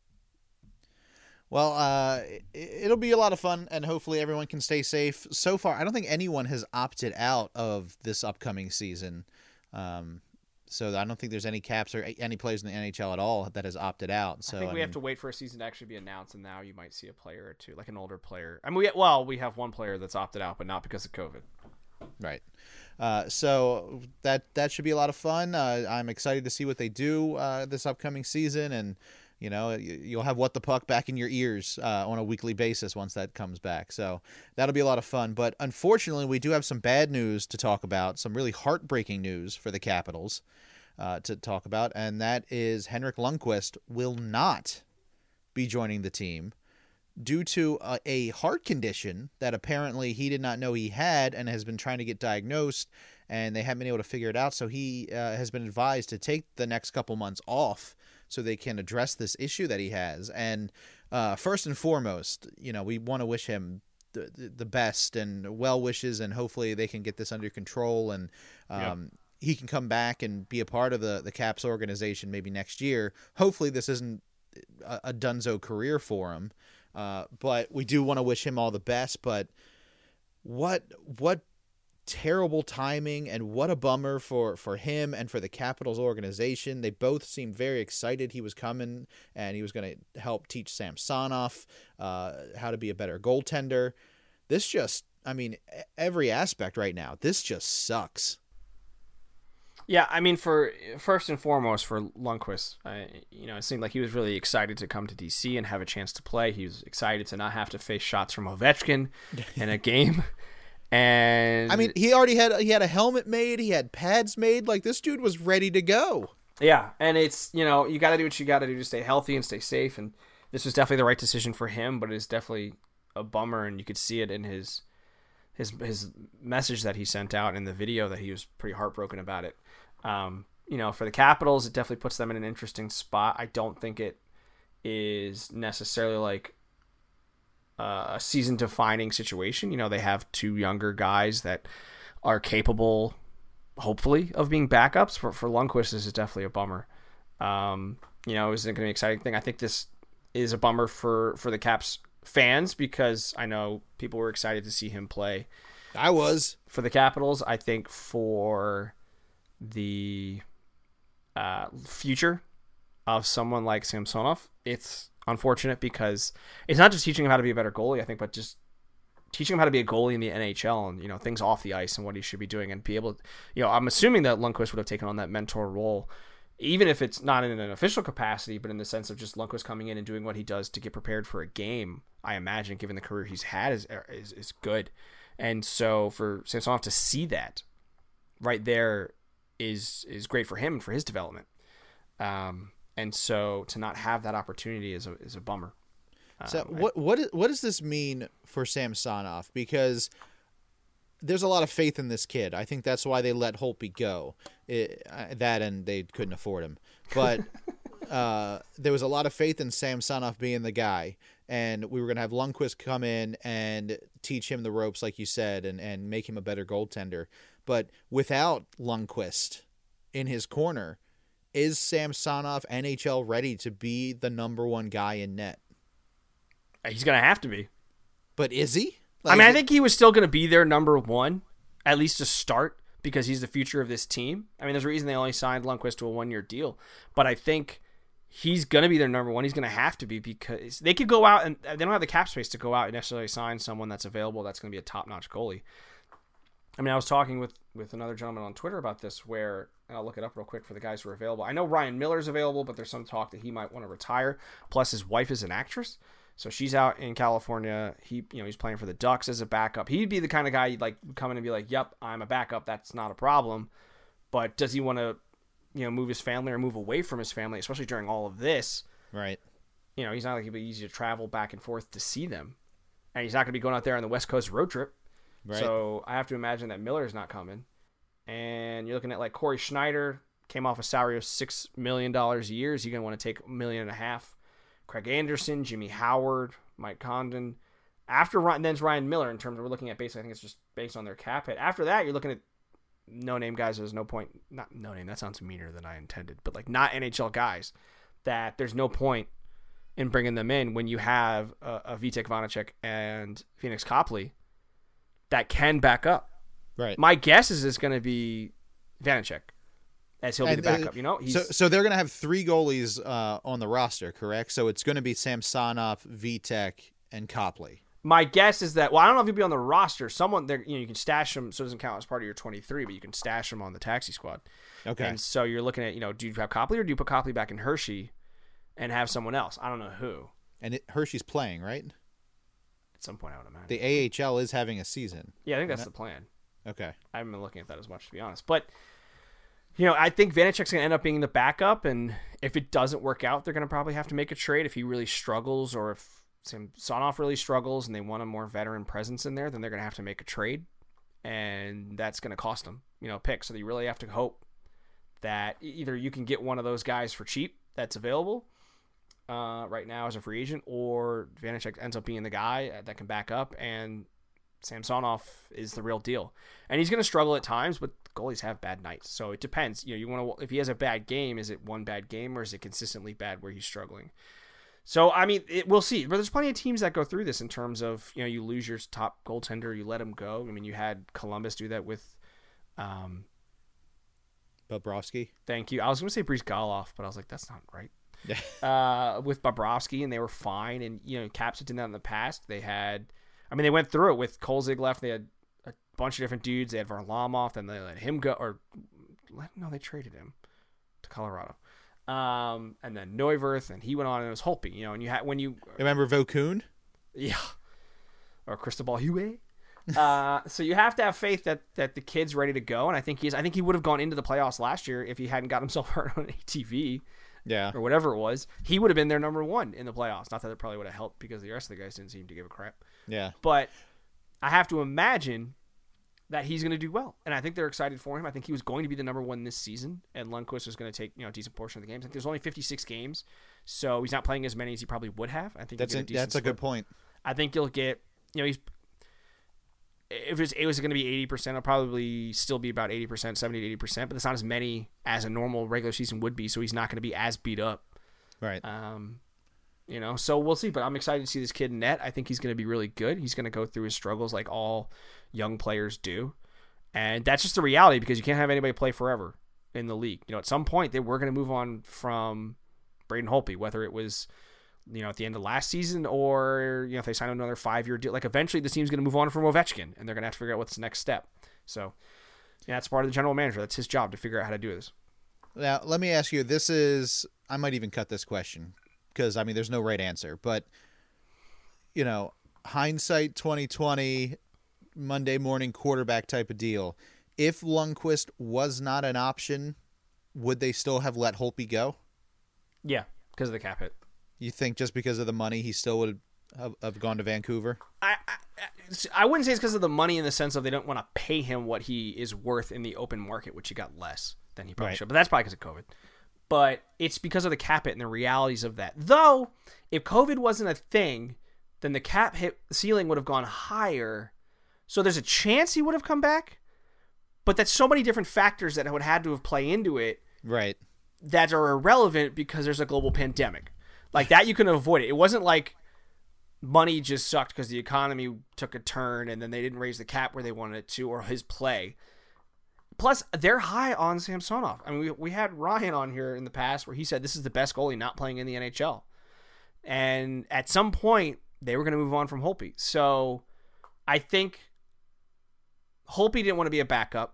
S2: Well, uh, it, it'll be a lot of fun, and hopefully everyone can stay safe. So far, I don't think anyone has opted out of this upcoming season. Um, so I don't think there's any Caps or any players in the N H L at all that has opted out. So
S3: I think we
S2: I
S3: have
S2: mean,
S3: to wait for a season to actually be announced, and now you might see a player or two, like an older player. I mean, we, well, we have one player that's opted out, but not because of COVID.
S2: Right. Uh, so that that should be a lot of fun. Uh, I'm excited to see what they do uh, this upcoming season, and you know you'll have What the Puck back in your ears uh, on a weekly basis once that comes back. So that'll be a lot of fun. But unfortunately, we do have some bad news to talk about, some really heartbreaking news for the Capitals uh, to talk about, and that is Henrik Lundqvist will not be joining the team due to a, a heart condition that apparently he did not know he had and has been trying to get diagnosed, and they haven't been able to figure it out. So he uh, has been advised to take the next couple months off so they can address this issue that he has. And uh, first and foremost, you know, we want to wish him the, the best and well wishes, and hopefully they can get this under control, and um, yep. he can come back and be a part of the, the Caps organization maybe next year. Hopefully this isn't a, a donezo career for him. Uh, but we do want to wish him all the best. But what what terrible timing, and what a bummer for, for him and for the Capitals organization. They both seemed very excited he was coming, and he was going to help teach Samsonov uh, how to be a better goaltender. This just, I mean, every aspect right now, this just sucks.
S3: Yeah, I mean, for first and foremost for Lundqvist, I, you know, it seemed like he was really excited to come to D C and have a chance to play. He was excited to not have to face shots from Ovechkin in a game. And
S2: I mean, he already had he had a helmet made, he had pads made. Like, this dude was ready to go.
S3: Yeah, and it's, you know, you got to do what you got to do to stay healthy and stay safe. And this was definitely the right decision for him, but it is definitely a bummer, and you could see it in his his his message that he sent out in the video that he was pretty heartbroken about it. Um, you know, for the Capitals, it definitely puts them in an interesting spot. I don't think it is necessarily like uh, a season-defining situation. You know, they have two younger guys that are capable, hopefully, of being backups. For for Lundqvist, this is definitely a bummer. Um, you know, is it going to be an exciting thing? I think this is a bummer for, for the Caps fans, because I know people were excited to see him play.
S2: I was.
S3: For the Capitals, I think for the uh, future of someone like Samsonov, it's unfortunate, because it's not just teaching him how to be a better goalie, I think, but just teaching him how to be a goalie in the N H L, and, you know, things off the ice and what he should be doing, and be able to, you know, I'm assuming that Lundqvist would have taken on that mentor role, even if it's not in an official capacity, but in the sense of just Lundqvist coming in and doing what he does to get prepared for a game. I imagine, given the career he's had, is is, is good. And so for Samsonov to see that right there is is great for him and for his development. Um, and so to not have that opportunity is a is a bummer. Um,
S2: so what what what does this mean for Samsonov? Because there's a lot of faith in this kid. I think that's why they let Holtby go. It, uh, that and they couldn't afford him. But uh, there was a lot of faith in Samsonov being the guy. And we were going to have Lundqvist come in and teach him the ropes, like you said, and, and make him a better goaltender. But without Lundqvist in his corner, is Samsonov N H L ready to be the number one guy in net?
S3: He's going to have to be.
S2: But is he? Like,
S3: I mean, I think he was still going to be their number one, at least to start, because he's the future of this team. I mean, there's a reason they only signed Lundqvist to a one-year deal. But I think he's going to be their number one. He's going to have to be, because they could go out and they don't have the cap space to go out and necessarily sign someone that's available that's going to be a top-notch goalie. I mean, I was talking with, with another gentleman on Twitter about this, where, and I'll look it up real quick for the guys who are available. I know Ryan Miller's available, but there's some talk that he might want to retire. Plus, his wife is an actress, so she's out in California. He, you know, he's playing for the Ducks as a backup. He'd be the kind of guy you'd like come in and be like, "Yep, I'm a backup. That's not a problem." But does he want to, you know, move his family or move away from his family, especially during all of this?
S2: Right.
S3: You know, he's not like it'd be easy to travel back and forth to see them, and he's not going to be going out there on the West Coast road trip. Right. So I have to imagine that Miller's not coming. And you're looking at like Corey Schneider, came off a salary of six million dollars a year. Is he going to want to take a million and a half? Craig Anderson, Jimmy Howard, Mike Condon. After Ryan, then's Ryan Miller in terms of we're looking at basically, I think it's just based on their cap hit. After that, you're looking at no-name guys. There's no point. Not no-name. That sounds meaner than I intended. But like not N H L guys that there's no point in bringing them in when you have a, a Vitek Vanacek and Phoenix Copley that can back up.
S2: Right.
S3: My guess is it's going to be Vanacek, as he'll be
S2: And,
S3: the backup.
S2: uh,
S3: You know, he's,
S2: So, so they're going to have three goalies uh, on the roster, correct? So it's going to be Samsonov, Vitek, and Copley.
S3: My guess is that, well, I don't know if he'll be on the roster. Someone there, you know, you can stash him, so it doesn't count as part of your twenty-three, but you can stash him on the taxi squad.
S2: Okay.
S3: And so you're looking at, you know, do you have Copley or do you put Copley back in Hershey and have someone else? I don't know who.
S2: And it, Hershey's playing, right?
S3: At some point, I would imagine.
S2: The A H L is having a season.
S3: Yeah, I think that's the plan.
S2: Okay.
S3: I haven't been looking at that as much, to be honest. But, you know, I think Vanecek's going to end up being the backup, and if it doesn't work out, they're going to probably have to make a trade. If he really struggles, or if Samsonov really struggles and they want a more veteran presence in there, then they're going to have to make a trade, and that's going to cost them, you know, a pick. So you really have to hope that either you can get one of those guys for cheap that's available uh, right now as a free agent, or Vanecek ends up being the guy that can back up, and Samsonov is the real deal. And he's going to struggle at times, but goalies have bad nights. So it depends. You know, you want to, if he has a bad game, is it one bad game or is it consistently bad where he's struggling? So, I mean, it, we'll see. But there's plenty of teams that go through this in terms of, you know, you lose your top goaltender, you let him go. I mean, you had Columbus do that with, um,
S2: Bobrovsky.
S3: Thank you. I was going to say Breeze Goloff, but I was like, that's not right. uh, with Bobrovsky, and they were fine. And, you know, Caps had done that in the past. They had, I mean, they went through it with Kolzig left. They had a bunch of different dudes. They had Varlamov, then they let him go, or no, they traded him to Colorado. Um, and then Neuwirth, and he went on, and it was Holtby, you know, and you had, when you
S2: remember Vokoun?
S3: Yeah. Or Cristobal Huet. uh, so you have to have faith that, that the kid's ready to go. And I think he's, I think he would have gone into the playoffs last year if he hadn't got himself hurt on A T V.
S2: Yeah.
S3: Or whatever it was. He would have been their number one in the playoffs. Not that it probably would have helped because the rest of the guys didn't seem to give a crap.
S2: Yeah.
S3: But I have to imagine that he's going to do well. And I think they're excited for him. I think he was going to be the number one this season, and Lundqvist was going to take, you know, a decent portion of the games. I think there's only fifty-six games, so he's not playing as many as he probably would have. I think
S2: that's a,
S3: a
S2: that's a good point.
S3: I think you'll get, you know, he's if it's, it was going to be eighty percent, it'll probably still be about eighty percent, seventy to eighty percent, but it's not as many as a normal regular season would be, so he's not going to be as beat up.
S2: Right.
S3: Um, you know, so we'll see, but I'm excited to see this kid in net. I think he's going to be really good. He's going to go through his struggles like all young players do. And that's just the reality, because you can't have anybody play forever in the league. You know, at some point they were going to move on from Braden Holtby, whether it was, you know, at the end of last season or, you know, if they sign another five-year deal. Like, eventually the team's going to move on from Ovechkin, and they're going to have to figure out what's the next step. So, yeah, that's part of the general manager. That's his job to figure out how to do this.
S2: Now, let me ask you, this is, I might even cut this question because, I mean, there's no right answer. But, you know, hindsight twenty twenty, Monday morning quarterback type of deal. If Lundqvist was not an option, would they still have let Holtby go?
S3: Yeah, because of the cap hit.
S2: You think just because of the money, he still would have, have gone to Vancouver?
S3: I, I I wouldn't say it's because of the money in the sense of they don't want to pay him what he is worth in the open market, which he got less than he probably
S2: Right.
S3: should. But that's probably because of COVID. But it's because of the cap hit and the realities of that. Though, if COVID wasn't a thing, then the cap hit ceiling would have gone higher. So there's a chance he would have come back. But that's so many different factors that would have to have play into it.
S2: Right.
S3: That are irrelevant because there's a global pandemic. Like that, you can avoid it. It wasn't like money just sucked because the economy took a turn and then they didn't raise the cap where they wanted it to, or his play. Plus, they're high on Samsonov. I mean, we, we had Ryan on here in the past where he said this is the best goalie not playing in the N H L. And at some point, they were going to move on from Holtby. So I think Holtby didn't want to be a backup.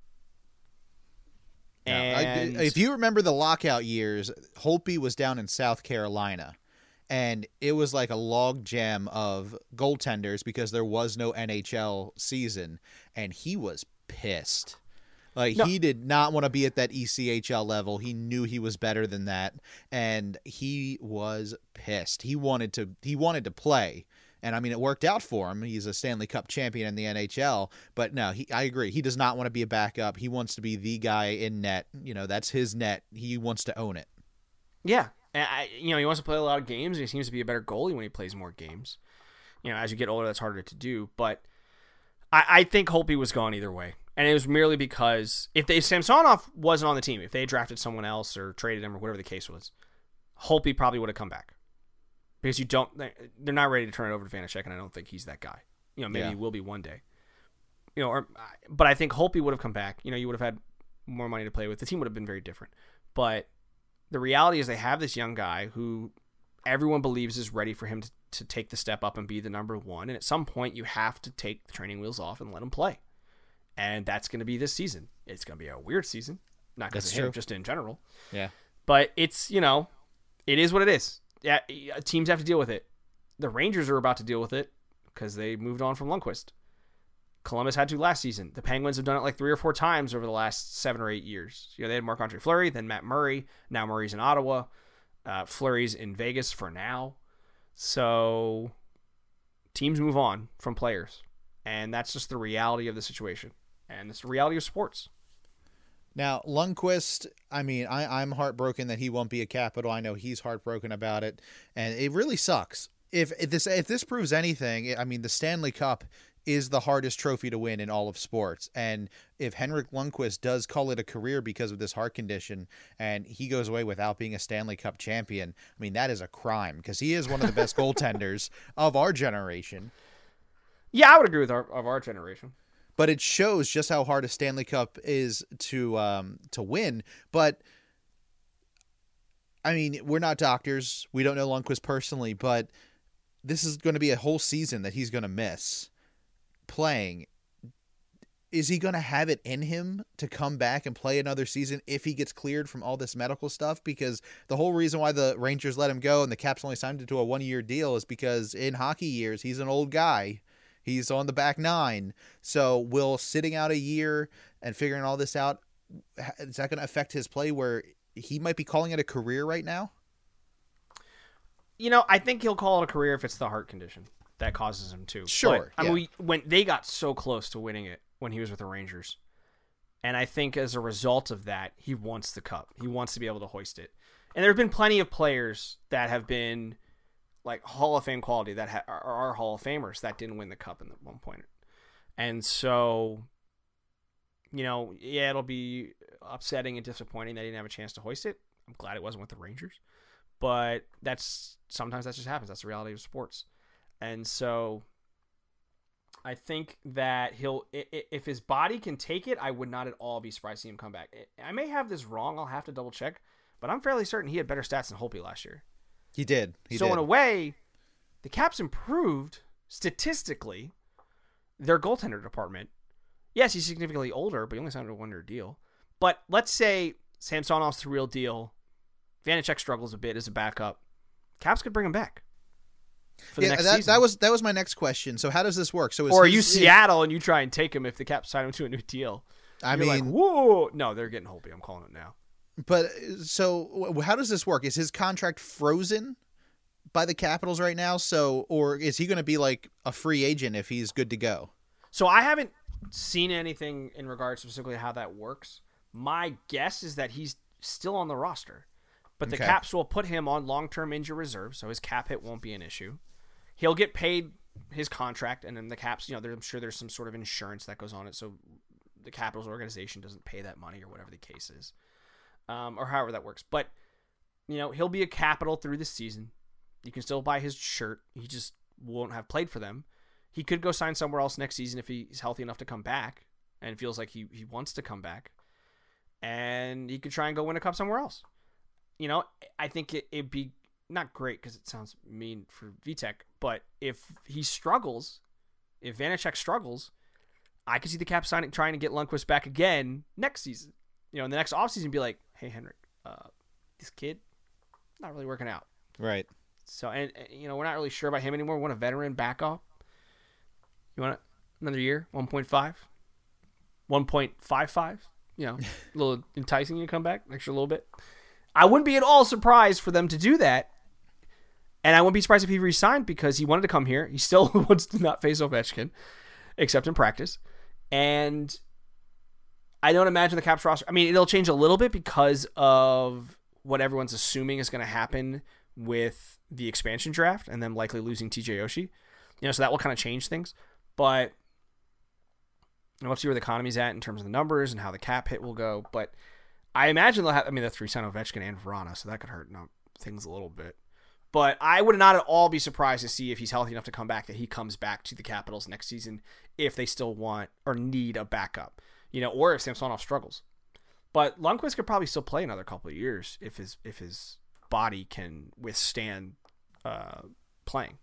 S3: And
S2: I, if you remember the lockout years, Holtby was down in South Carolina, and it was like a log jam of goaltenders because there was no N H L season, and he was pissed. Like,
S3: No.
S2: he did not want to be at that E C H L level. He knew he was better than that, and he was pissed. He wanted to he wanted to play. And, I mean, it worked out for him. He's a Stanley Cup champion in the N H L. But, no, he, I agree. He does not want to be a backup. He wants to be the guy in net. You know, that's his net. He wants to own it.
S3: Yeah. And I, you know, he wants to play a lot of games, and he seems to be a better goalie when he plays more games. You know, as you get older, that's harder to do. But I, I think Holtby was gone either way. And it was merely because if they, Samsonov wasn't on the team, if they had drafted someone else or traded him or whatever the case was, Holtby probably would have come back. Because you don't, they're not ready to turn it over to Vanecek, and I don't think he's that guy. You know, maybe
S2: Yeah.
S3: he will be one day. You know, or, but I think Holtby would have come back. You know, you would have had more money to play with. The team would have been very different. But the reality is they have this young guy who everyone believes is ready for him to, to take the step up and be the number one. And at some point, you have to take the training wheels off and let him play. And that's going to be this season. It's going to be a weird season. Not because of him, just in general.
S2: Yeah.
S3: But it's, you know, it is what it is. Yeah, teams have to deal with it. The Rangers are about to deal with it because they moved on from Lundqvist. Columbus had to last season. The Penguins have done it like three or four times over the last seven or eight years. You know, they had Marc-Andre Fleury, then Matt Murray. Now Murray's in Ottawa. Uh, Fleury's in Vegas for now. So teams move on from players. And that's just the reality of the situation. And it's the reality of sports.
S2: Now, Lundqvist, I mean, I, I'm heartbroken that he won't be a Capital. I know he's heartbroken about it. And it really sucks. If, if this if this proves anything, I mean, the Stanley Cup is the hardest trophy to win in all of sports. And if Henrik Lundqvist does call it a career because of this heart condition and he goes away without being a Stanley Cup champion, I mean, that is a crime because he is one of the best goaltenders of our generation.
S3: Yeah, I would agree with our of our generation.
S2: But it shows just how hard a Stanley Cup is to um, to win. But, I mean, we're not doctors. We don't know Lundqvist personally, but this is going to be a whole season that he's going to miss playing. Is he going to have it in him to come back and play another season if he gets cleared from all this medical stuff? Because the whole reason why the Rangers let him go and the Caps only signed him to a one-year deal is because in hockey years, he's an old guy. He's on the back nine. So will sitting out a year and figuring all this out, is that going to affect his play where he might be calling it a career right now?
S3: You know, I think he'll call it a career if it's the heart condition that causes him to.
S2: Sure.
S3: But, I
S2: yeah.
S3: mean, we, when they got so close to winning it when he was with the Rangers. And I think as a result of that, he wants the cup. He wants to be able to hoist it. And there have been plenty of players that have been like Hall of Fame quality that ha- are, are Hall of Famers that didn't win the cup in the one point. And so, you know, yeah, it'll be upsetting and disappointing that he didn't have a chance to hoist it. I'm glad it wasn't with the Rangers. But that's sometimes that just happens. That's the reality of sports. And so I think that he'll, if his body can take it, I would not at all be surprised to see him come back. I may have this wrong. I'll have to double check, but I'm fairly certain he had better stats than Holtby last year.
S2: He did. He
S3: so
S2: did.
S3: in a way, the Caps improved statistically their goaltender department. Yes, he's significantly older, but he only signed a one-year deal. But let's say Samsonov's the real deal. Vanacek struggles a bit as a backup. Caps could bring him back for the
S2: yeah,
S3: next
S2: that,
S3: season.
S2: that was that was my next question. So how does this work? So is
S3: or are
S2: his,
S3: you Seattle and you try and take him if the Caps sign him to a new deal?
S2: I
S3: You're
S2: mean,
S3: like, whoa, no, they're getting Holtby. I'm calling it now.
S2: But so how does this work? Is his contract frozen by the Capitals right now? So, or is he going to be like a free agent if he's good to go?
S3: So I haven't seen anything in regards specifically to how that works. My guess is that he's still on the roster, but the
S2: Okay.
S3: Caps will put him on long-term injury reserve, so his cap hit won't be an issue. He'll get paid his contract, and then the Caps, you know, there, I'm sure there's some sort of insurance that goes on it, so the Capitals organization doesn't pay that money or whatever the case is, um, or however that works. But, you know, he'll be a Capital through the season. You can still buy his shirt. He just won't have played for them. He could go sign somewhere else next season if he's healthy enough to come back and feels like he, he wants to come back. And he could try and go win a cup somewhere else. You know, I think it, it'd be not great because it sounds mean for Vitek, but if he struggles, if Vanacek struggles, I could see the Caps signing, trying to get Lundqvist back again next season. You know, in the next offseason, be like, hey, Henrik, uh, this kid, not really working out.
S2: Right.
S3: So, and, and, you know, we're not really sure about him anymore. We want a veteran backup. You want another year? one point five? one point five five? You know, a little enticing you to come back, extra little bit. I wouldn't be at all surprised for them to do that. And I wouldn't be surprised if he re-signed because he wanted to come here. He still wants to not face Ovechkin, except in practice. And I don't imagine the Caps roster. I mean, it'll change a little bit because of what everyone's assuming is going to happen with the expansion draft and them likely losing T J Oshie. You know, so that will kind of change things. But we'll see where the economy's at in terms of the numbers and how the cap hit will go. But I imagine they'll have, I mean, that's three signed Ovechkin and Vrana, so that could hurt no, things a little bit. But I would not at all be surprised to see if he's healthy enough to come back, that he comes back to the Capitals next season if they still want or need a backup, you know, or if Samsonov struggles. But Lundqvist could probably still play another couple of years if his if his body can withstand uh, playing.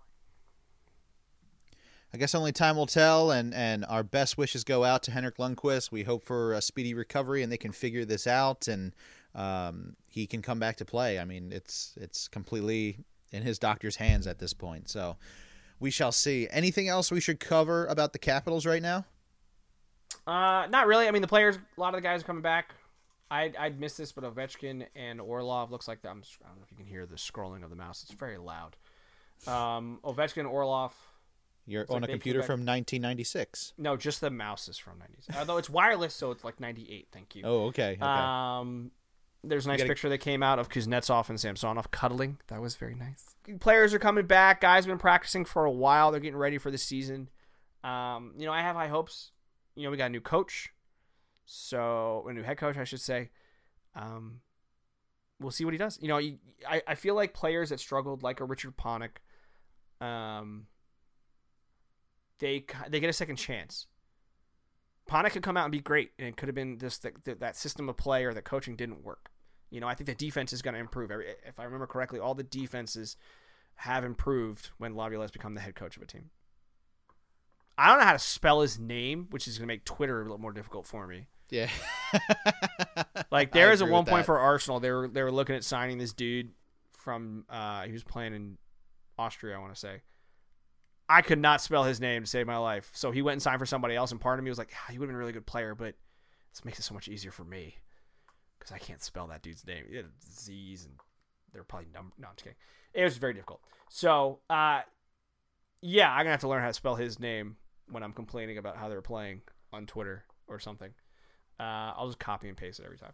S2: I guess only time will tell, and, and our best wishes go out to Henrik Lundqvist. We hope for a speedy recovery, and they can figure this out, and um, he can come back to play. I mean, it's it's completely in his doctor's hands at this point. So we shall see. Anything else we should cover about the Capitals right now?
S3: Uh, not really. I mean, the players, a lot of the guys are coming back. I'd, I'd miss this, but Ovechkin and Orlov looks like I'm, I don't know if you can hear the scrolling of the mouse. It's very loud. Um, Ovechkin and Orlov.
S2: You're on
S3: like
S2: a computer from nineteen ninety-six.
S3: No, just the mouse is from nineties. Although it's wireless, so it's like ninety-eight. Thank you.
S2: Oh, okay. okay.
S3: Um, there's a nice
S2: gotta...
S3: picture that came out of Kuznetsov and Samsonov cuddling. That was very nice. Players are coming back. Guys have been practicing for a while. They're getting ready for the season. Um, you know, I have high hopes. You know, we got a new coach. So, a new head coach, I should say. Um, we'll see what he does. You know, you, I, I feel like players that struggled, like a Richard Panik, um, they they get a second chance. Panik could come out and be great, and it could have been just the, the, that system of play or the coaching didn't work. You know, I think the defense is going to improve. If I remember correctly, all the defenses have improved when Laviolette has become the head coach of a team. I don't know how to spell his name, which is going to make Twitter a little more difficult for me.
S2: Yeah.
S3: Like there is a one point for Arsenal. They were they were looking at signing this dude from uh, he was playing in Austria, I want to say. I could not spell his name to save my life. So he went and signed for somebody else, and part of me was like, ah, he would have been a really good player, but this makes it so much easier for me because I can't spell that dude's name. It Z's, and they're probably number. No, I'm just kidding. It was very difficult. So, uh, yeah, I'm going to have to learn how to spell his name when I'm complaining about how they're playing on Twitter or something. Uh, I'll just copy and paste it every time.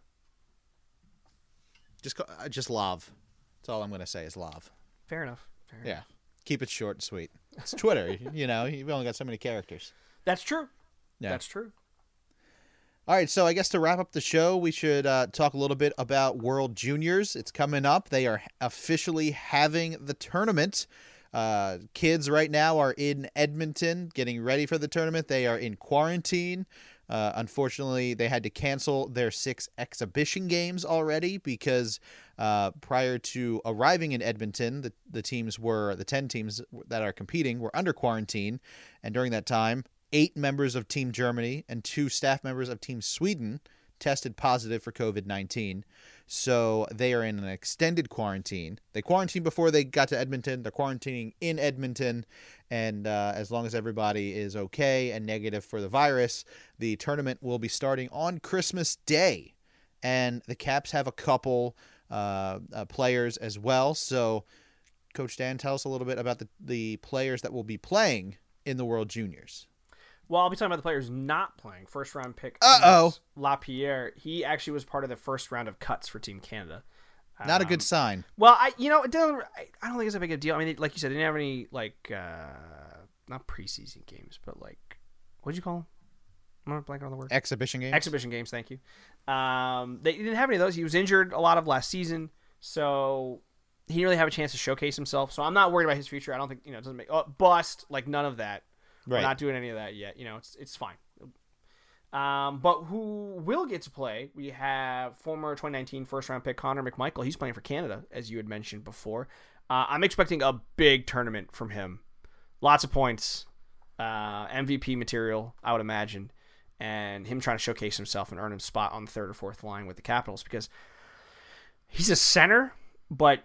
S2: Just uh, just Lav. That's all I'm going to say is Lav.
S3: Fair enough. Fair
S2: yeah.
S3: enough.
S2: Keep it short and sweet. It's Twitter. You know, you've only got so many characters.
S3: That's true.
S2: Yeah.
S3: That's true.
S2: All right, so I guess to wrap up the show, we should uh, talk a little bit about World Juniors. It's coming up. They are officially having the tournament. Uh, kids right now are in Edmonton getting ready for the tournament. They are in quarantine. Uh, unfortunately, they had to cancel their six exhibition games already because uh, prior to arriving in Edmonton, the, the teams were, the ten teams that are competing were under quarantine. And during that time, eight members of Team Germany and two staff members of Team Sweden tested positive for covid nineteen. So they are in an extended quarantine. They quarantined before they got to Edmonton. They're quarantining in Edmonton. And uh, as long as everybody is okay and negative for the virus, the tournament will be starting on Christmas Day. And the Caps have a couple uh, uh, players as well. So, Coach Dan, tell us a little bit about the, the players that will be playing in the World Juniors.
S3: Well, I'll be talking about the players not playing. First round pick.
S2: Uh-oh.
S3: Lapierre. He actually was part of the first round of cuts for Team Canada.
S2: Not
S3: um,
S2: a good sign.
S3: Well, I you know it doesn't. I don't think it's a big deal. I mean, like you said, they didn't have any like uh, not preseason games, but like what'd you call them? I'm not blanking on the word.
S2: Exhibition games.
S3: Exhibition games. Thank you. Um, they didn't have any of those. He was injured a lot of last season, so he didn't really have a chance to showcase himself. So I'm not worried about his future. I don't think you know it doesn't make oh, bust like none of that. Right. We're not doing any of that yet. You know, it's it's fine. Um, but who will get to play? We have former twenty nineteen first-round pick Connor McMichael. He's playing for Canada, as you had mentioned before. Uh, I'm expecting a big tournament from him. Lots of points, uh, M V P material, I would imagine, and him trying to showcase himself and earn a spot on the third or fourth line with the Capitals because he's a center, but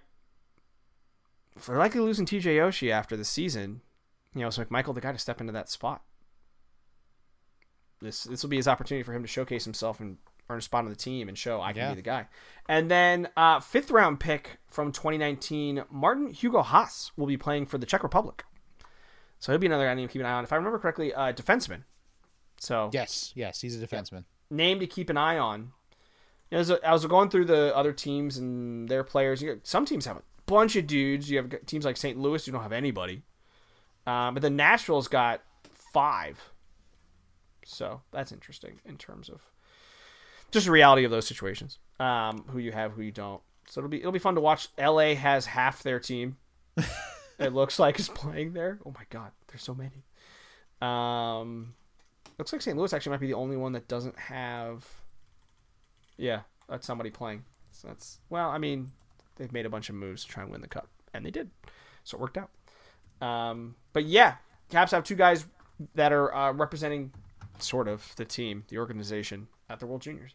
S3: if they're likely losing T J Oshie after the season, you know, so McMichael, the guy to step into that spot. This this will be his opportunity for him to showcase himself and earn a spot on the team and show I can
S2: yeah.
S3: be the guy. And then uh, fifth round pick from twenty nineteen, Martin Hugo Haas will be playing for the Czech Republic. So he'll be another guy I need to keep an eye on. If I remember correctly, uh, defenseman. So
S2: yes, yes, he's a defenseman.
S3: Yeah, name to keep an eye on. You know, as I was going through the other teams and their players, you know, some teams have a bunch of dudes. You have teams like Saint Louis who don't have anybody. Um, but the Nashville's got five. So that's interesting in terms of just the reality of those situations. Um, who you have, who you don't. So it'll be it'll be fun to watch. L A has half their team. It looks like is playing there. Oh my God, there's so many. Um, looks like Saint Louis actually might be the only one that doesn't have. Yeah, that's somebody playing. So that's well, I mean, they've made a bunch of moves to try and win the cup, and they did. So it worked out. Um, but yeah, Caps have two guys that are uh, representing sort of the team, the organization at the World Juniors.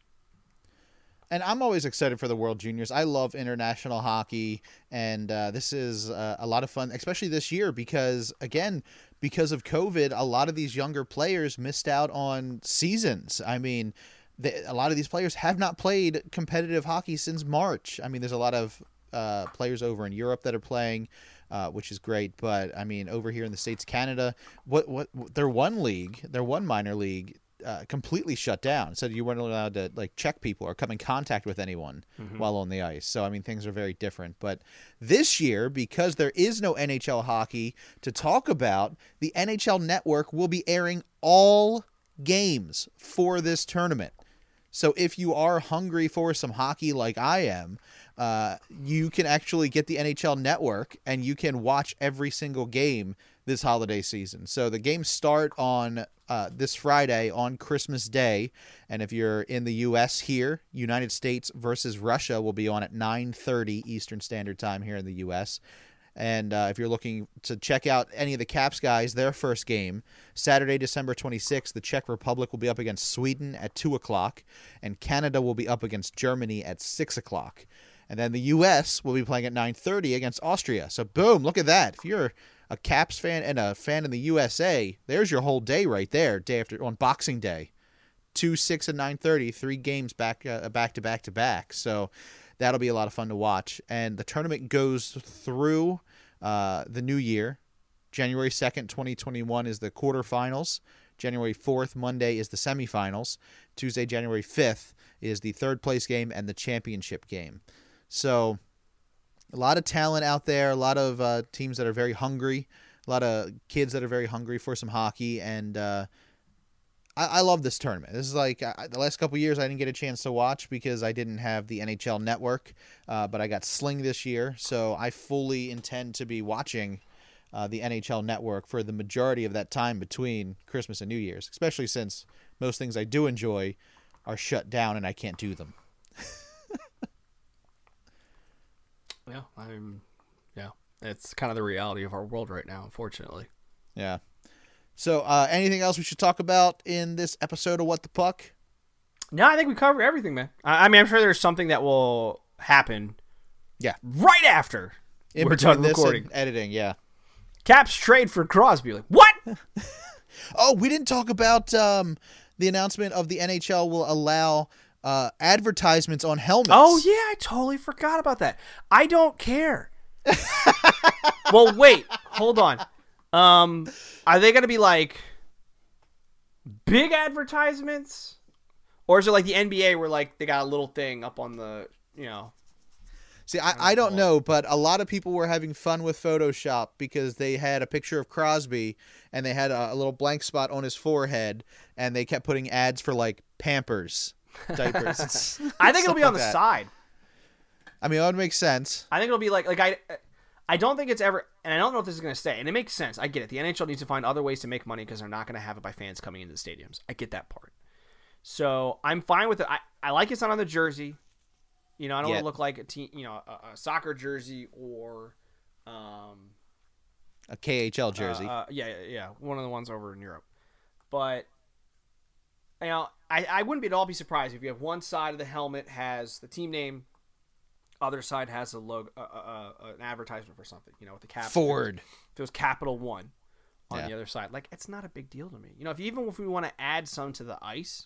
S2: And I'm always excited for the World Juniors. I love international hockey, and uh, this is uh, a lot of fun, especially this year because, again, because of COVID, a lot of these younger players missed out on seasons. I mean, they, a lot of these players have not played competitive hockey since March. I mean, there's a lot of uh, players over in Europe that are playing, uh, which is great. But, I mean, over here in the States, Canada, what what their one league, their one minor league, Uh, completely shut down. So you weren't allowed to like check people or come in contact with anyone mm-hmm. while on the ice. So I mean, things are very different. But this year, because there is no N H L hockey to talk about, the N H L Network will be airing all games for this tournament. So if you are hungry for some hockey like I am, uh, you can actually get the N H L Network and you can watch every single game this holiday season. So the games start on uh, this Friday on Christmas Day. And if you're in the U S here, United States versus Russia will be on at nine thirty Eastern Standard Time here in the U S. And uh, if you're looking to check out any of the Caps guys, their first game, Saturday, December twenty-sixth, the Czech Republic will be up against Sweden at two o'clock, and Canada will be up against Germany at six o'clock. And then the U S will be playing at nine thirty against Austria. So, boom, look at that. If you're a Caps fan and a fan in the U S A, there's your whole day right there, day after on Boxing Day. two, six, and nine thirty, three games back uh, back to back to back. So that'll be a lot of fun to watch. And the tournament goes through uh, the new year. January second, twenty twenty-one is the quarterfinals. January fourth, Monday, is the semifinals. Tuesday, January fifth, is the third place game and the championship game. So a lot of talent out there, a lot of uh, teams that are very hungry, a lot of kids that are very hungry for some hockey, and uh, I, I love this tournament. This is like uh, the last couple of years I didn't get a chance to watch because I didn't have the N H L Network, uh, but I got Sling this year, so I fully intend to be watching uh, the N H L Network for the majority of that time between Christmas and New Year's, especially since most things I do enjoy are shut down and I can't do them.
S3: Yeah, I'm. Yeah, it's kind of the reality of our world right now, unfortunately.
S2: Yeah. So, uh, anything else we should talk about in this episode of What the Puck?
S3: No, I think we covered everything, man. I, I mean, I'm sure there's something that will happen.
S2: Yeah.
S3: Right after
S2: in
S3: we're
S2: between
S3: done
S2: this
S3: recording.
S2: and editing. Yeah.
S3: Caps trade for Crosby. Like, what?
S2: Oh, we didn't talk about um, the announcement of the N H L will allow uh, advertisements on helmets.
S3: Oh, yeah, I totally forgot about that. I don't care. Well, wait, hold on. Um, are they going to be like big advertisements? Or is it like the N B A where like they got a little thing up on the, you know?
S2: See, I, I don't know, but a lot of people were having fun with Photoshop because they had a picture of Crosby and they had a, a little blank spot on his forehead and they kept putting ads for like Pampers diapers.
S3: I think it'll be on
S2: like
S3: the
S2: that.
S3: side.
S2: I mean, it would make sense.
S3: I think it'll be like, like I, I don't think it's ever, and I don't know if this is going to stay, and it makes sense. I get it. The N H L needs to find other ways to make money because they're not going to have it by fans coming into the stadiums. I get that part. So I'm fine with it. I, I like it's not on the jersey. You know, I don't
S2: Yeah.
S3: want to look like a team, you know, a, a soccer jersey or, um,
S2: A K H L jersey.
S3: Uh, uh, yeah, yeah, yeah, one of the ones over in Europe. But you know, I, I wouldn't be at all be surprised if you have one side of the helmet has the team name, other side has a logo, uh, uh, uh, an advertisement for something. You know, with the cap.
S2: Ford.
S3: If it was Capital One on
S2: Yeah.
S3: the other side, like it's not a big deal to me. You know, if even if we want to add some to the ice,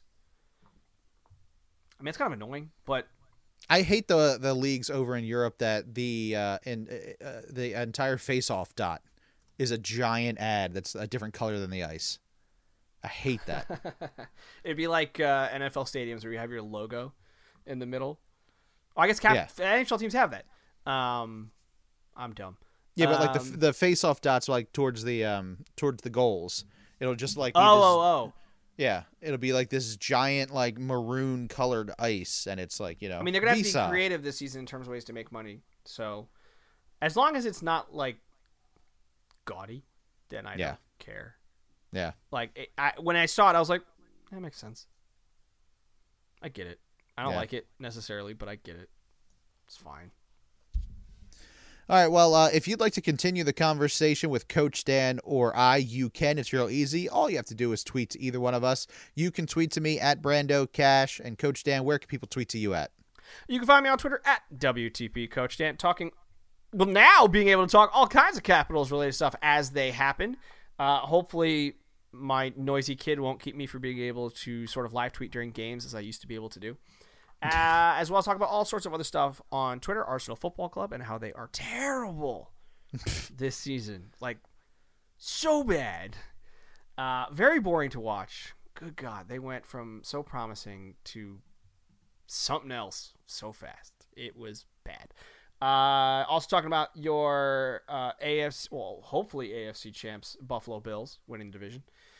S3: I mean, it's kind of annoying, but.
S2: I hate the the leagues over in Europe that the uh, in uh, the entire face-off dot is a giant ad that's a different color than the ice. I hate that.
S3: It'd be like uh, N F L stadiums where you have your logo in the middle. Oh, I guess cap-
S2: Yeah.
S3: N H L teams have that. Um, I'm dumb.
S2: Yeah, but like the
S3: Um,
S2: the face-off dots like towards the um towards the goals. It'll just like be
S3: Oh,
S2: this-
S3: oh, oh.
S2: yeah, it'll be like this giant like maroon colored ice, and it's like you know.
S3: I mean, they're gonna have
S2: Visa.
S3: to be creative this season in terms of ways to make money. So, as long as it's not like gaudy, then I
S2: Yeah.
S3: don't care.
S2: Yeah.
S3: Like it, I, when I saw it, I was like, that makes sense. I get it. I don't
S2: Yeah.
S3: like it necessarily, but I get it. It's fine.
S2: All right, well, uh, if you'd like to continue the conversation with Coach Dan or I, you can. It's real easy. All you have to do is tweet to either one of us. You can tweet to me at Brando Cash. And Coach Dan, where can people tweet to you at?
S3: You can find me on Twitter at W T P Coach Dan, talking, well, now being able to talk all kinds of Capitals-related stuff as they happen. Uh, hopefully my noisy kid won't keep me from being able to sort of live tweet during games as I used to be able to do. Uh, as well as talk about all sorts of other stuff on Twitter, Arsenal Football Club, and how they are terrible this season. Like, so bad. Uh, very boring to watch. Good God, they went from so promising to something else so fast. It was bad. Uh, also talking about your uh, A F C, well, hopefully A F C champs, Buffalo Bills, winning the division.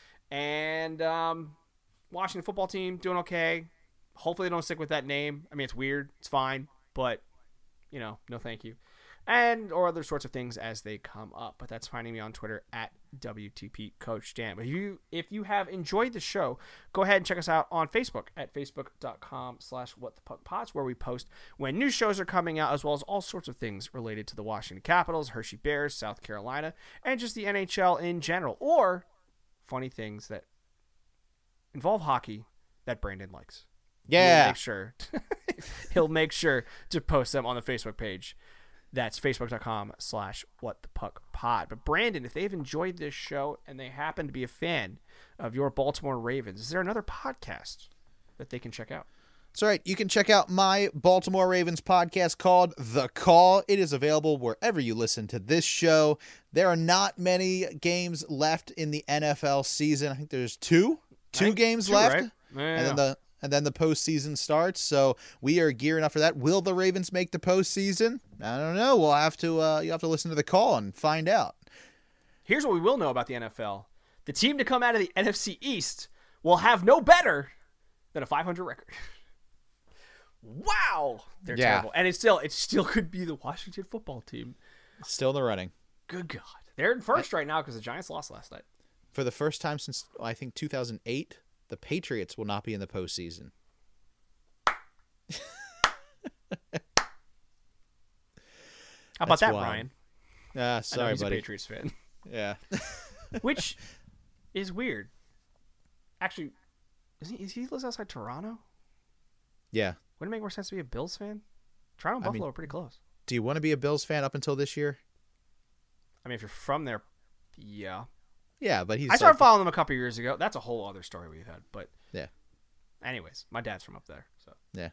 S3: And um, Washington football team, doing okay. Hopefully they don't stick with that name. I mean, it's weird. It's fine. But, you know, no thank you. And or other sorts of things as they come up. But that's finding me on Twitter at W T P Coach Dan. But if you, if you have enjoyed the show, go ahead and check us out on Facebook at facebook.com slash whatthepuckpods, where we post when new shows are coming out, as well as all sorts of things related to the Washington Capitals, Hershey Bears, South Carolina, and just the N H L in general. Or funny things that involve hockey that Brandon likes.
S2: Yeah.
S3: He'll make sure he'll make sure to post them on the Facebook page. That's facebook.com slash what the puck pod. But Brandon, if they've enjoyed this show and they happen to be a fan of your Baltimore Ravens, is there another podcast that they can check out?
S2: That's right. You can check out my Baltimore Ravens podcast called The Call. It is available wherever you listen to this show. There are not many games left in the N F L season. I think there's two, two games
S3: two,
S2: left.
S3: right? Yeah.
S2: And then the And then the postseason starts, so we are gearing up for that. Will the Ravens make the postseason? I don't know. We'll have to. Uh, you have to listen to the call and find out.
S3: Here's what we will know about the N F L: the team to come out of the N F C East will have no better than a five hundred record. Wow, they're
S2: Yeah.
S3: terrible, and it still it still could be the Washington football team.
S2: Still in the running
S3: Good God, they're in first right now because the Giants lost last night.
S2: for the first time since I think two thousand eight. The Patriots will not be in the postseason.
S3: How about
S2: That's
S3: that,
S2: wild.
S3: Ryan?
S2: Ah,
S3: I know
S2: sorry,
S3: he's
S2: buddy.
S3: a Patriots fan,
S2: Yeah.
S3: which is weird. Actually, is he? Is he lives outside Toronto?
S2: Yeah.
S3: Wouldn't it make more sense to be a Bills fan? Toronto and
S2: I
S3: Buffalo
S2: mean-
S3: are pretty close.
S2: Do you want to be a Bills fan up until this year?
S3: I mean, if you're from there, yeah.
S2: Yeah, but he's.
S3: I started
S2: like,
S3: following them a couple years ago. That's a whole other story we've had, but
S2: Yeah.
S3: anyways, my dad's from up there, so
S2: Yeah.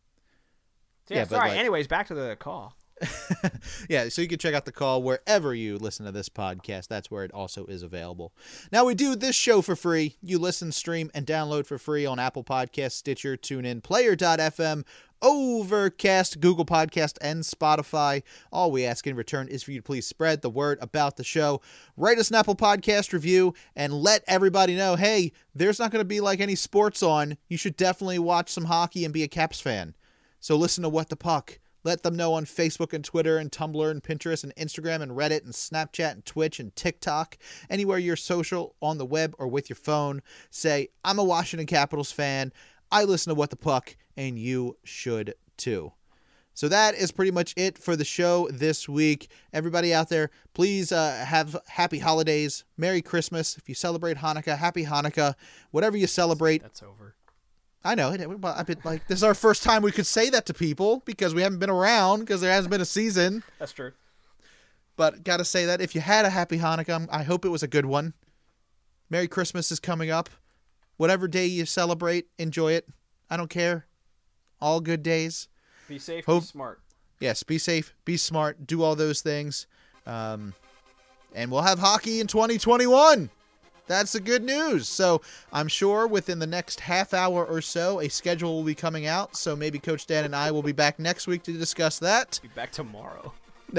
S3: So, yeah.
S2: Yeah, but
S3: sorry.
S2: like-
S3: Anyways, back to the call.
S2: Yeah, so you can check out The Call wherever you listen to this podcast. That's where it also is available. Now, we do this show for free. You listen, stream, and download for free on Apple Podcasts, Stitcher, TuneIn, Player dot f m, Overcast, Google Podcast, and Spotify. All we ask in return is for you to please spread the word about the show. Write us an Apple Podcast review and let everybody know, hey, there's not going to be like any sports on. You should definitely watch some hockey and be a Caps fan. So listen to What the Puck. Let them know on Facebook and Twitter and Tumblr and Pinterest and Instagram and Reddit and Snapchat and Twitch and TikTok. Anywhere you're social on the web or with your phone, say, I'm a Washington Capitals fan. I listen to What the Puck, and you should too. So that is pretty much it for the show this week. Everybody out there, please uh, have happy holidays. Merry Christmas. If you celebrate Hanukkah, happy Hanukkah. Whatever you celebrate.
S3: That's over.
S2: I know. I've been like, this is our first time we could say that to people because we haven't been around because there hasn't been a season.
S3: That's true.
S2: But got to say that if you had a happy Hanukkah, I hope it was a good one. Merry Christmas is coming up. Whatever day you celebrate, enjoy it. I don't care. All good days.
S3: Be safe.
S2: Hope-
S3: Be smart.
S2: Yes, be safe, be smart, do all those things. Um, and we'll have hockey in twenty twenty-one. That's the good news. So I'm sure within the next half hour or so, a schedule will be coming out. So maybe Coach Dan and I will be back next week to discuss that.
S3: Be back tomorrow.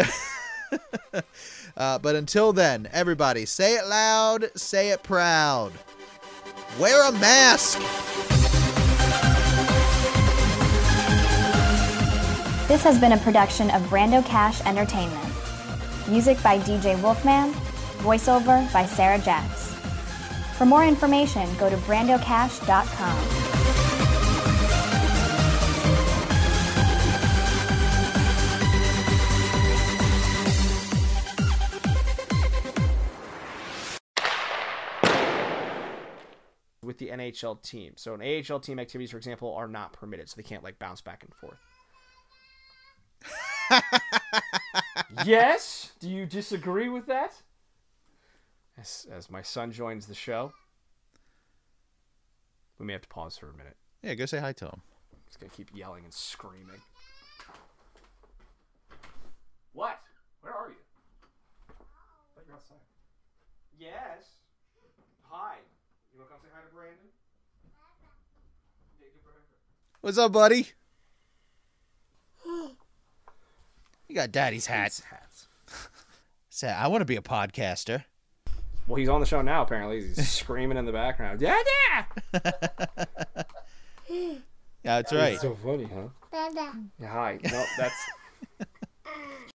S2: uh, but until then, everybody, say it loud, say it proud. Wear a mask.
S4: This has been a production of Brando Cash Entertainment. Music by D J Wolfman. Voiceover by Sarah Jacks. For more information, go to brando cash dot com.
S3: with the N H L team. So an A H L team activities, for example, are not permitted, so they can't like bounce back and forth. Yes? Do you disagree with that? As, as my son joins the show. We may have to pause for a minute.
S2: Yeah, go say hi to him.
S3: He's going to keep yelling and screaming. What? Where are you? I thought you were outside. Yes. Hi. You want to come say hi to Brandon?
S2: What's up, buddy? You got daddy's hats.
S3: Hats.
S2: Say, I want to be a podcaster.
S3: Well, he's on the show now, apparently. He's screaming in the background. Dada!
S2: Yeah, that's right.
S3: It's so funny, huh?
S5: Dada.
S3: Yeah, hi. No, that's...